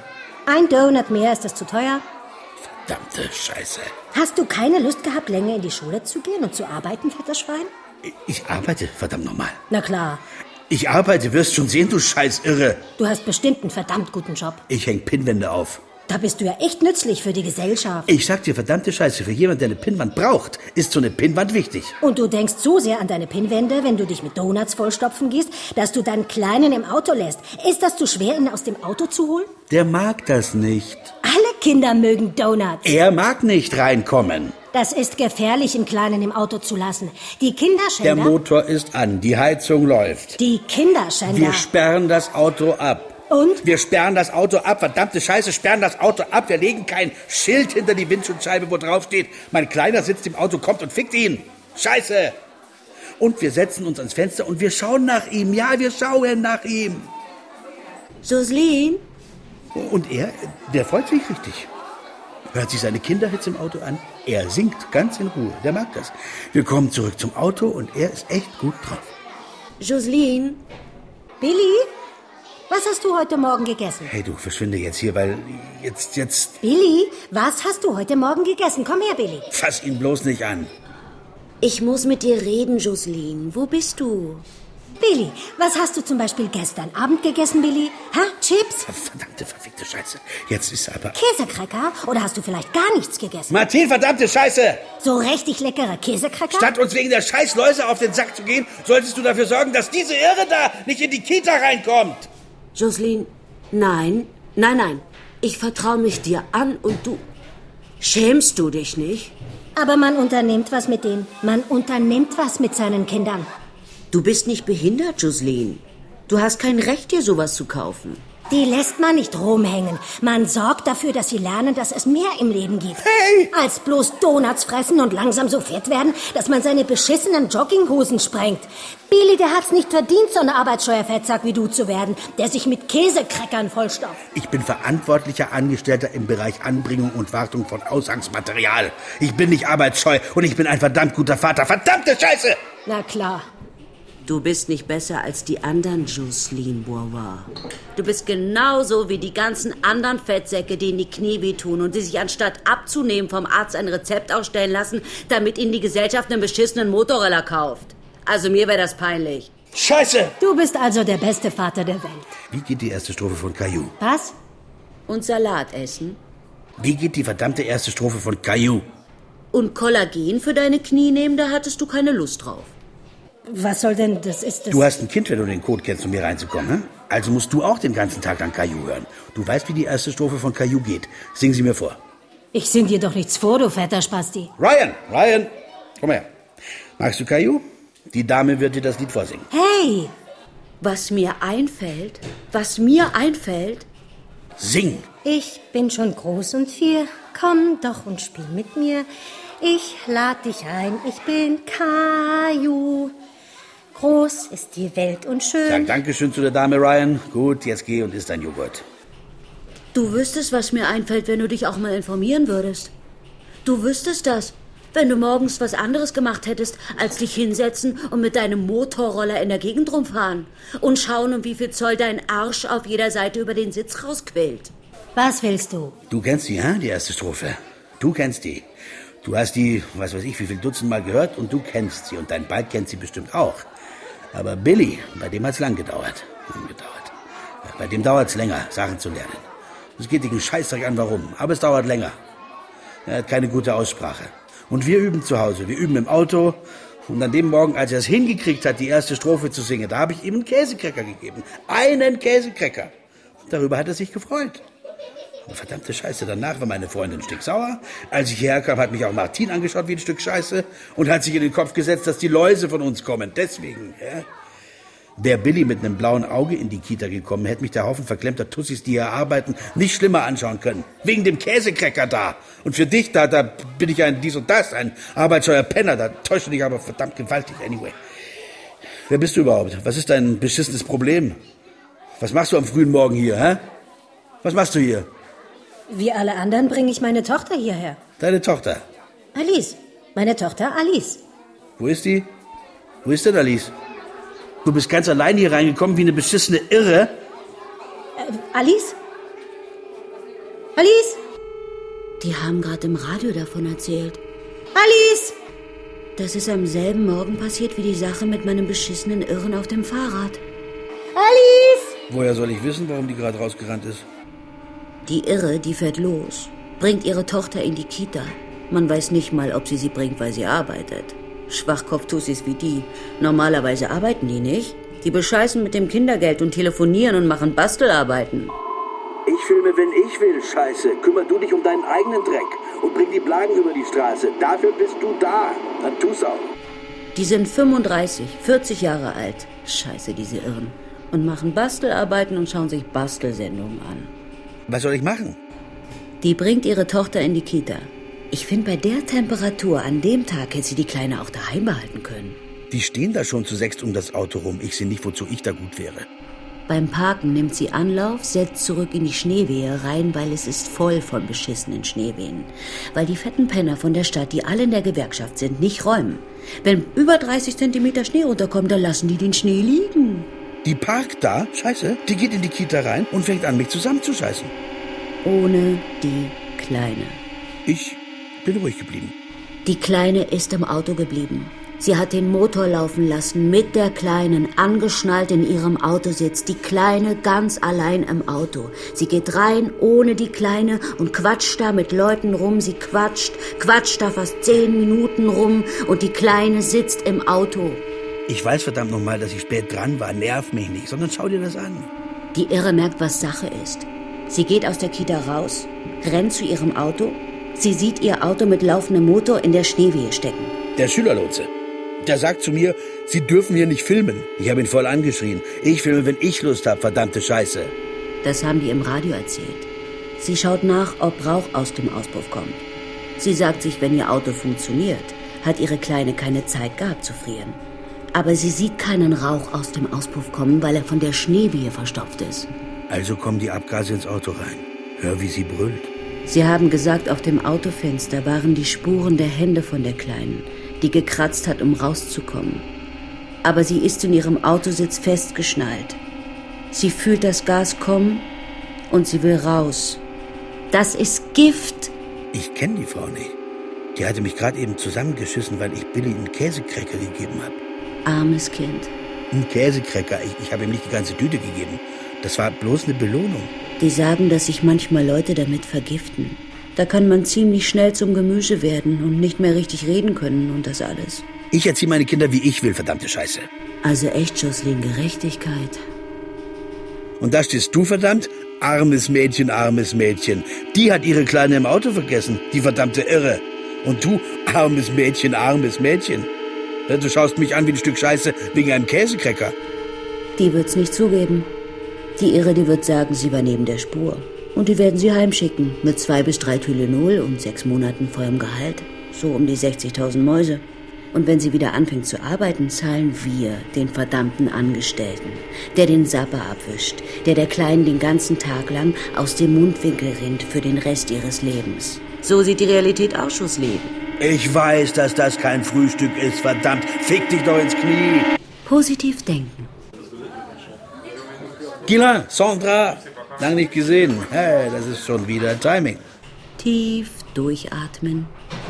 Ein Donut mehr, ist das zu teuer? Verdammte Scheiße. Hast du keine Lust gehabt, länger in die Schule zu gehen und zu arbeiten, fetter Schwein? Ich arbeite, verdammt nochmal. Na klar, Ich arbeite, wirst schon sehen, du Scheißirre. du hast bestimmt einen verdammt guten Job. Ich häng Pinnwände auf. Da bist du ja echt nützlich für die Gesellschaft. Ich sag dir, verdammte Scheiße, für jemanden, der eine Pinnwand braucht, ist so eine Pinnwand wichtig. Und du denkst so sehr an deine Pinnwände, wenn du dich mit Donuts vollstopfen gehst, dass du deinen Kleinen im Auto lässt. Ist das zu schwer, ihn aus dem Auto zu holen? Der mag das nicht. Alle Kinder mögen Donuts. Er mag nicht reinkommen. Das ist gefährlich, einen Kleinen im Auto zu lassen. Die Kinderschänder... Der Motor ist an, die Heizung läuft. Die Kinderschänder... Wir sperren das Auto ab. Und? Wir sperren das Auto ab, verdammte Scheiße, sperren das Auto ab. Wir legen kein Schild hinter die Windschutzscheibe, wo drauf steht, mein Kleiner sitzt im Auto, kommt und fickt ihn. Scheiße. Und wir setzen uns ans Fenster und wir schauen nach ihm. Ja, wir schauen nach ihm. Jocelyn? Und er, der freut sich richtig. Hört sich seine Kinderhits im Auto an. Er singt ganz in Ruhe, der mag das. Wir kommen zurück zum Auto und er ist echt gut drauf. Jocelyn? Billy? Was hast du heute Morgen gegessen? Hey, du, verschwinde jetzt hier, weil jetzt... Billy, was hast du heute Morgen gegessen? Komm her, Billy. Fass ihn bloß nicht an. Ich muss mit dir reden, Jocelyn. Wo bist du? Billy, was hast du zum Beispiel gestern Abend gegessen, Billy? Chips? Verdammte, verfickte Scheiße. Jetzt ist aber... Käsecracker? Oder hast du vielleicht gar nichts gegessen? Martin, verdammte Scheiße! So richtig leckere Käsecracker? Statt uns wegen der Scheißläuse auf den Sack zu gehen, solltest du dafür sorgen, dass diese Irre da nicht in die Kita reinkommt. Jocelyn, nein. Ich vertraue mich dir an und du... Schämst du dich nicht? Aber man unternimmt was mit denen. Man unternimmt was mit seinen Kindern. Du bist nicht behindert, Jocelyn. Du hast kein Recht, dir sowas zu kaufen. Die lässt man nicht rumhängen. Man sorgt dafür, dass sie lernen, dass es mehr im Leben gibt. Hey! Als bloß Donuts fressen und langsam so fett werden, dass man seine beschissenen Jogginghosen sprengt. Billy, der hat's nicht verdient, so ein Arbeitssteuerfettsack wie du zu werden, der sich mit Käsecrackern vollstopft. Ich bin verantwortlicher Angestellter im Bereich Anbringung und Wartung von Ausgangsmaterial. Ich bin nicht arbeitsscheu und ich bin ein verdammt guter Vater. Verdammte Scheiße! Na klar. Du bist nicht besser als die anderen, Jocelyn Bourgeois. Du bist genauso wie die ganzen anderen Fettsäcke, denen die Knie wehtun und die sich anstatt abzunehmen vom Arzt ein Rezept ausstellen lassen, damit ihnen die Gesellschaft einen beschissenen Motorroller kauft. Also mir wäre das peinlich. Scheiße! Du bist also der beste Vater der Welt. Wie geht die erste Strophe von Caillou? Was? und Salat essen. Wie geht die verdammte erste Strophe von Caillou? Und Kollagen für deine Knie nehmen, da hattest du keine Lust drauf. Was soll denn, das ist das... Du hast ein Kind, wenn du den Code kennst, um hier reinzukommen, ne? Also musst du auch den ganzen Tag lang Caillou hören. Du weißt, wie die erste Strophe von Caillou geht. Sing sie mir vor. Ich sing dir doch nichts vor, du fetter Spasti. Ryan, komm her. Magst du Caillou? Die Dame wird dir das Lied vorsingen. Hey! Was mir einfällt... Sing! Ich bin schon groß und viel, komm doch und spiel mit mir. Ich lad dich ein, ich bin Caillou. Groß ist die Welt und schön. Sag Dankeschön zu der Dame, Ryan. Gut, jetzt geh und isst dein Joghurt. Du wüsstest, was mir einfällt, wenn du dich auch mal informieren würdest. Du wüsstest das, wenn du morgens was anderes gemacht hättest, als dich hinsetzen und mit deinem Motorroller in der Gegend rumfahren und schauen, um wie viel Zoll dein Arsch auf jeder Seite über den Sitz rausquillt. Was willst du? Du kennst die, die erste Strophe. Du kennst die. Du hast die, was weiß ich, wie viel Dutzend Mal gehört und du kennst sie. Und dein Bald kennt sie bestimmt auch. Aber Billy, bei dem hat's lang gedauert. Ja, bei dem dauert's länger, Sachen zu lernen. Es geht den Scheißdreck an, warum. Aber es dauert länger. Er hat keine gute Aussprache. Und wir üben zu Hause. Wir üben im Auto. Und an dem Morgen, als er es hingekriegt hat, die erste Strophe zu singen, da habe ich ihm einen Käsekrecker gegeben. Einen Käsekrecker. Darüber hat er sich gefreut. Aber verdammte Scheiße, danach war meine Freundin stinksauer. Als ich hierher kam, hat mich auch Martin angeschaut wie ein Stück Scheiße und hat sich in den Kopf gesetzt, dass die Läuse von uns kommen. Deswegen, ja. Wäre Billy mit einem blauen Auge in die Kita gekommen, hätte mich der Haufen verklemmter Tussis, die hier arbeiten, nicht schlimmer anschauen können. Wegen dem Käsekrecker da. Und für dich, da bin ich ein dies und das, ein arbeitsscheuer Penner. Da täuscht du dich aber verdammt gewaltig, anyway. Wer bist du überhaupt? Was ist dein beschissenes Problem? Was machst du am frühen Morgen hier, hä? Was machst du hier? Wie alle anderen bringe ich meine Tochter hierher. Deine Tochter? Alice. Meine Tochter Alice. Wo ist die? Wo ist denn Alice? Du bist ganz allein hier reingekommen wie eine beschissene Irre. Alice? Alice? Die haben gerade im Radio davon erzählt. Alice! Das ist am selben Morgen passiert wie die Sache mit meinem beschissenen Irren auf dem Fahrrad. Alice! Woher soll ich wissen, warum die gerade rausgerannt ist? Die Irre, die fährt los, bringt ihre Tochter in die Kita. Man weiß nicht mal, ob sie bringt, weil sie arbeitet. Schwachkopf-Tussis wie die. Normalerweise arbeiten die nicht. Die bescheißen mit dem Kindergeld und telefonieren und machen Bastelarbeiten. Ich filme, wenn ich will, Scheiße. Kümmer du dich um deinen eigenen Dreck und bring die Blagen über die Straße. Dafür bist du da. Dann tu's auch. Die sind 35, 40 Jahre alt. Scheiße, diese Irren. Und machen Bastelarbeiten und schauen sich Bastelsendungen an. Was soll ich machen? Die bringt ihre Tochter in die Kita. Ich finde, bei der Temperatur an dem Tag hätte sie die Kleine auch daheim behalten können. Die stehen da schon zu 6 um das Auto rum. Ich sehe nicht, wozu ich da gut wäre. Beim Parken nimmt sie Anlauf, setzt zurück in die Schneewehe rein, weil es ist voll von beschissenen Schneewehen. Weil die fetten Penner von der Stadt, die alle in der Gewerkschaft sind, nicht räumen. Wenn über 30 Zentimeter Schnee runterkommt, dann lassen die den Schnee liegen. Die parkt da, Scheiße, die geht in die Kita rein und fängt an, mich zusammenzuscheißen. Ohne die Kleine. Ich bin ruhig geblieben. Die Kleine ist im Auto geblieben. Sie hat den Motor laufen lassen, mit der Kleinen, angeschnallt in ihrem Autositz. Die Kleine ganz allein im Auto. Sie geht rein ohne die Kleine und quatscht da mit Leuten rum. Sie quatscht da fast 10 Minuten rum und die Kleine sitzt im Auto. Ich weiß verdammt nochmal, dass ich spät dran war. Nerv mich nicht, sondern schau dir das an. Die Irre merkt, was Sache ist. Sie geht aus der Kita raus, rennt zu ihrem Auto. Sie sieht ihr Auto mit laufendem Motor in der Schneewehe stecken. Der Schülerlotse, der sagt zu mir, Sie dürfen hier nicht filmen. Ich habe ihn voll angeschrien. Ich filme, wenn ich Lust habe, verdammte Scheiße. Das haben die im Radio erzählt. Sie schaut nach, ob Rauch aus dem Auspuff kommt. Sie sagt sich, wenn ihr Auto funktioniert, hat ihre Kleine keine Zeit gehabt zu frieren. Aber sie sieht keinen Rauch aus dem Auspuff kommen, weil er von der Schneewehe verstopft ist. Also kommen die Abgase ins Auto rein. Hör, wie sie brüllt. Sie haben gesagt, auf dem Autofenster waren die Spuren der Hände von der Kleinen, die gekratzt hat, um rauszukommen. Aber sie ist in ihrem Autositz festgeschnallt. Sie fühlt das Gas kommen und sie will raus. Das ist Gift. Ich kenne die Frau nicht. Die hatte mich gerade eben zusammengeschissen, weil ich Billy einen Käsekrecker gegeben habe. Armes Kind. Ein Käsekrecker. Ich habe ihm nicht die ganze Tüte gegeben. Das war bloß eine Belohnung. Die sagen, dass sich manchmal Leute damit vergiften. Da kann man ziemlich schnell zum Gemüse werden und nicht mehr richtig reden können und das alles. Ich erziehe meine Kinder, wie ich will, verdammte Scheiße. Also echt, Jocelyn, Gerechtigkeit. Und da stehst du, verdammt, armes Mädchen. Die hat ihre Kleine im Auto vergessen, die verdammte Irre. Und du, armes Mädchen. Du schaust mich an wie ein Stück Scheiße wegen einem Käsekrecker. Die wird's nicht zugeben. Die Irre, die wird sagen, sie war neben der Spur. Und die werden sie heimschicken mit 2 bis 3 Tylenol und 6 Monaten vollem Gehalt. So um die 60.000 Mäuse. Und wenn sie wieder anfängt zu arbeiten, zahlen wir den verdammten Angestellten, der den Sapper abwischt, der Kleinen den ganzen Tag lang aus dem Mundwinkel rinnt für den Rest ihres Lebens. So sieht die Realität aus, Jocelyn. Ich weiß, dass das kein Frühstück ist, verdammt. Fick dich doch ins Knie. Positiv denken. Gila, Sandra, lange nicht gesehen. Hey, das ist schon wieder Timing. Tief durchatmen.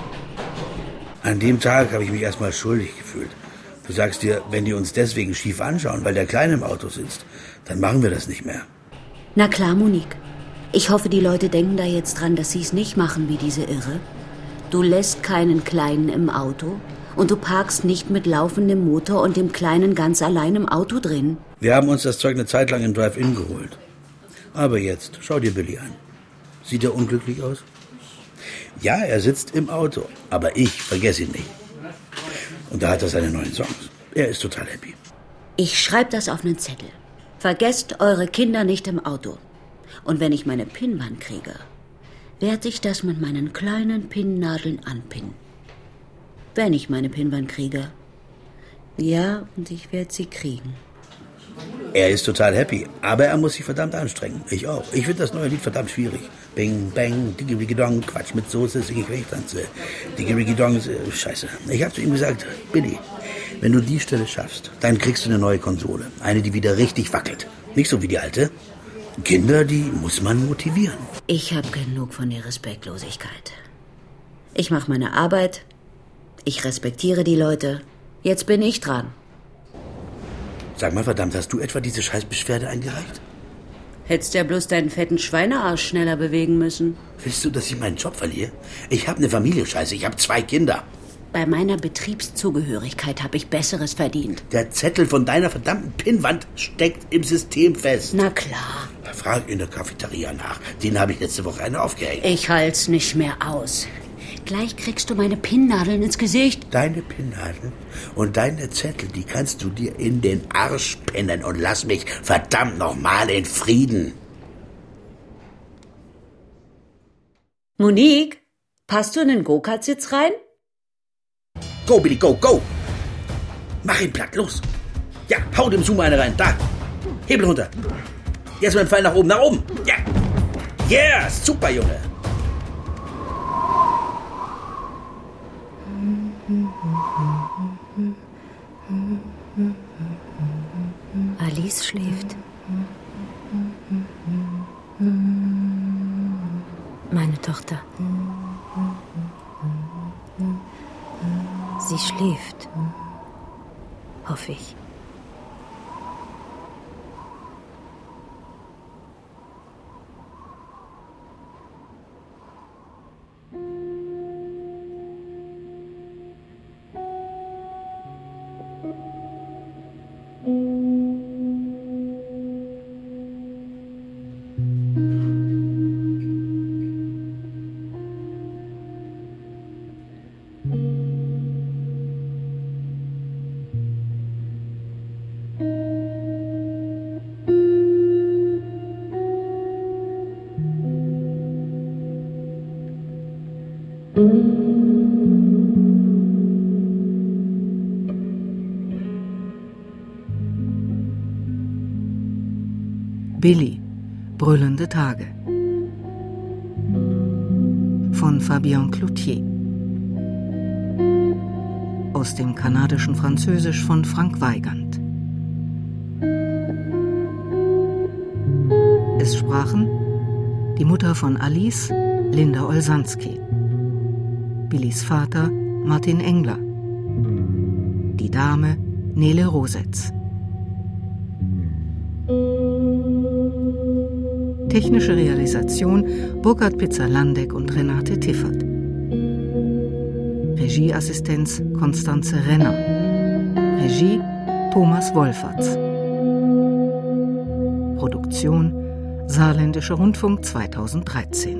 An dem Tag habe ich mich erstmal schuldig gefühlt. Du sagst dir, wenn die uns deswegen schief anschauen, weil der Kleine im Auto sitzt, dann machen wir das nicht mehr. Na klar, Monique. Ich hoffe, die Leute denken da jetzt dran, dass sie es nicht machen wie diese Irre. Du lässt keinen Kleinen im Auto und du parkst nicht mit laufendem Motor und dem Kleinen ganz allein im Auto drin. Wir haben uns das Zeug eine Zeit lang im Drive-In geholt. Aber jetzt, schau dir Billy an. Sieht er unglücklich aus? Ja, er sitzt im Auto, aber ich vergesse ihn nicht. Und da hat er seine neuen Songs. Er ist total happy. Ich schreibe das auf einen Zettel. Vergesst eure Kinder nicht im Auto. Und wenn ich meine Pinnwand kriege, werde ich das mit meinen kleinen Pinnnadeln anpinnen. Wenn ich meine Pinnwand kriege. Ja, und ich werde sie kriegen. Er ist total happy, aber er muss sich verdammt anstrengen. Ich auch. Ich finde das neue Lied verdammt schwierig. Bing, bang, diggi-riggi-dong, Quatsch mit Soße, sing ich Tanze. Diggi-riggi-dong, scheiße. Ich habe zu ihm gesagt, Billy, wenn du die Stelle schaffst, dann kriegst du eine neue Konsole. Eine, die wieder richtig wackelt. Nicht so wie die alte. Kinder, die muss man motivieren. Ich habe genug von der Respektlosigkeit. Ich mache meine Arbeit. Ich respektiere die Leute. Jetzt bin ich dran. Sag mal, verdammt, hast du etwa diese Scheißbeschwerde eingereicht? Hättest ja bloß deinen fetten Schweinearsch schneller bewegen müssen. Willst du, dass ich meinen Job verliere? Ich habe eine Familie, Scheiße. Ich habe 2 Kinder. Bei meiner Betriebszugehörigkeit habe ich Besseres verdient. Der Zettel von deiner verdammten Pinnwand steckt im System fest. Na klar. Frag in der Cafeteria nach. Den habe ich letzte Woche eine aufgehängt. Ich halt's nicht mehr aus. Gleich kriegst du meine Pinnnadeln ins Gesicht. Deine Pinnnadeln und deine Zettel, die kannst du dir in den Arsch pinnen und lass mich verdammt nochmal in Frieden. Monique, passt du in den Go-Kart-Sitz rein? Go, Billy, go, go! Mach ihn platt, los! Ja, hau dem Zoom eine rein, da! Hebel runter! Jetzt mal den Pfeil nach oben, nach oben! Ja! Yeah, super, Junge! Alice schläft. Meine Tochter. Sie schläft. Hoffe ich. Billy, brüllende Tage von Fabien Cloutier. Aus dem kanadischen Französisch von Frank Weigand. Es sprachen die Mutter von Alice, Linda Olsanski, Billys Vater, Martin Engler, die Dame, Nele Technische Realisation Burkhard Pitzer-Landeck und Renate Tiffert. Regieassistenz Konstanze Renner. Regie Thomas Wolferts. Produktion Saarländischer Rundfunk 2013.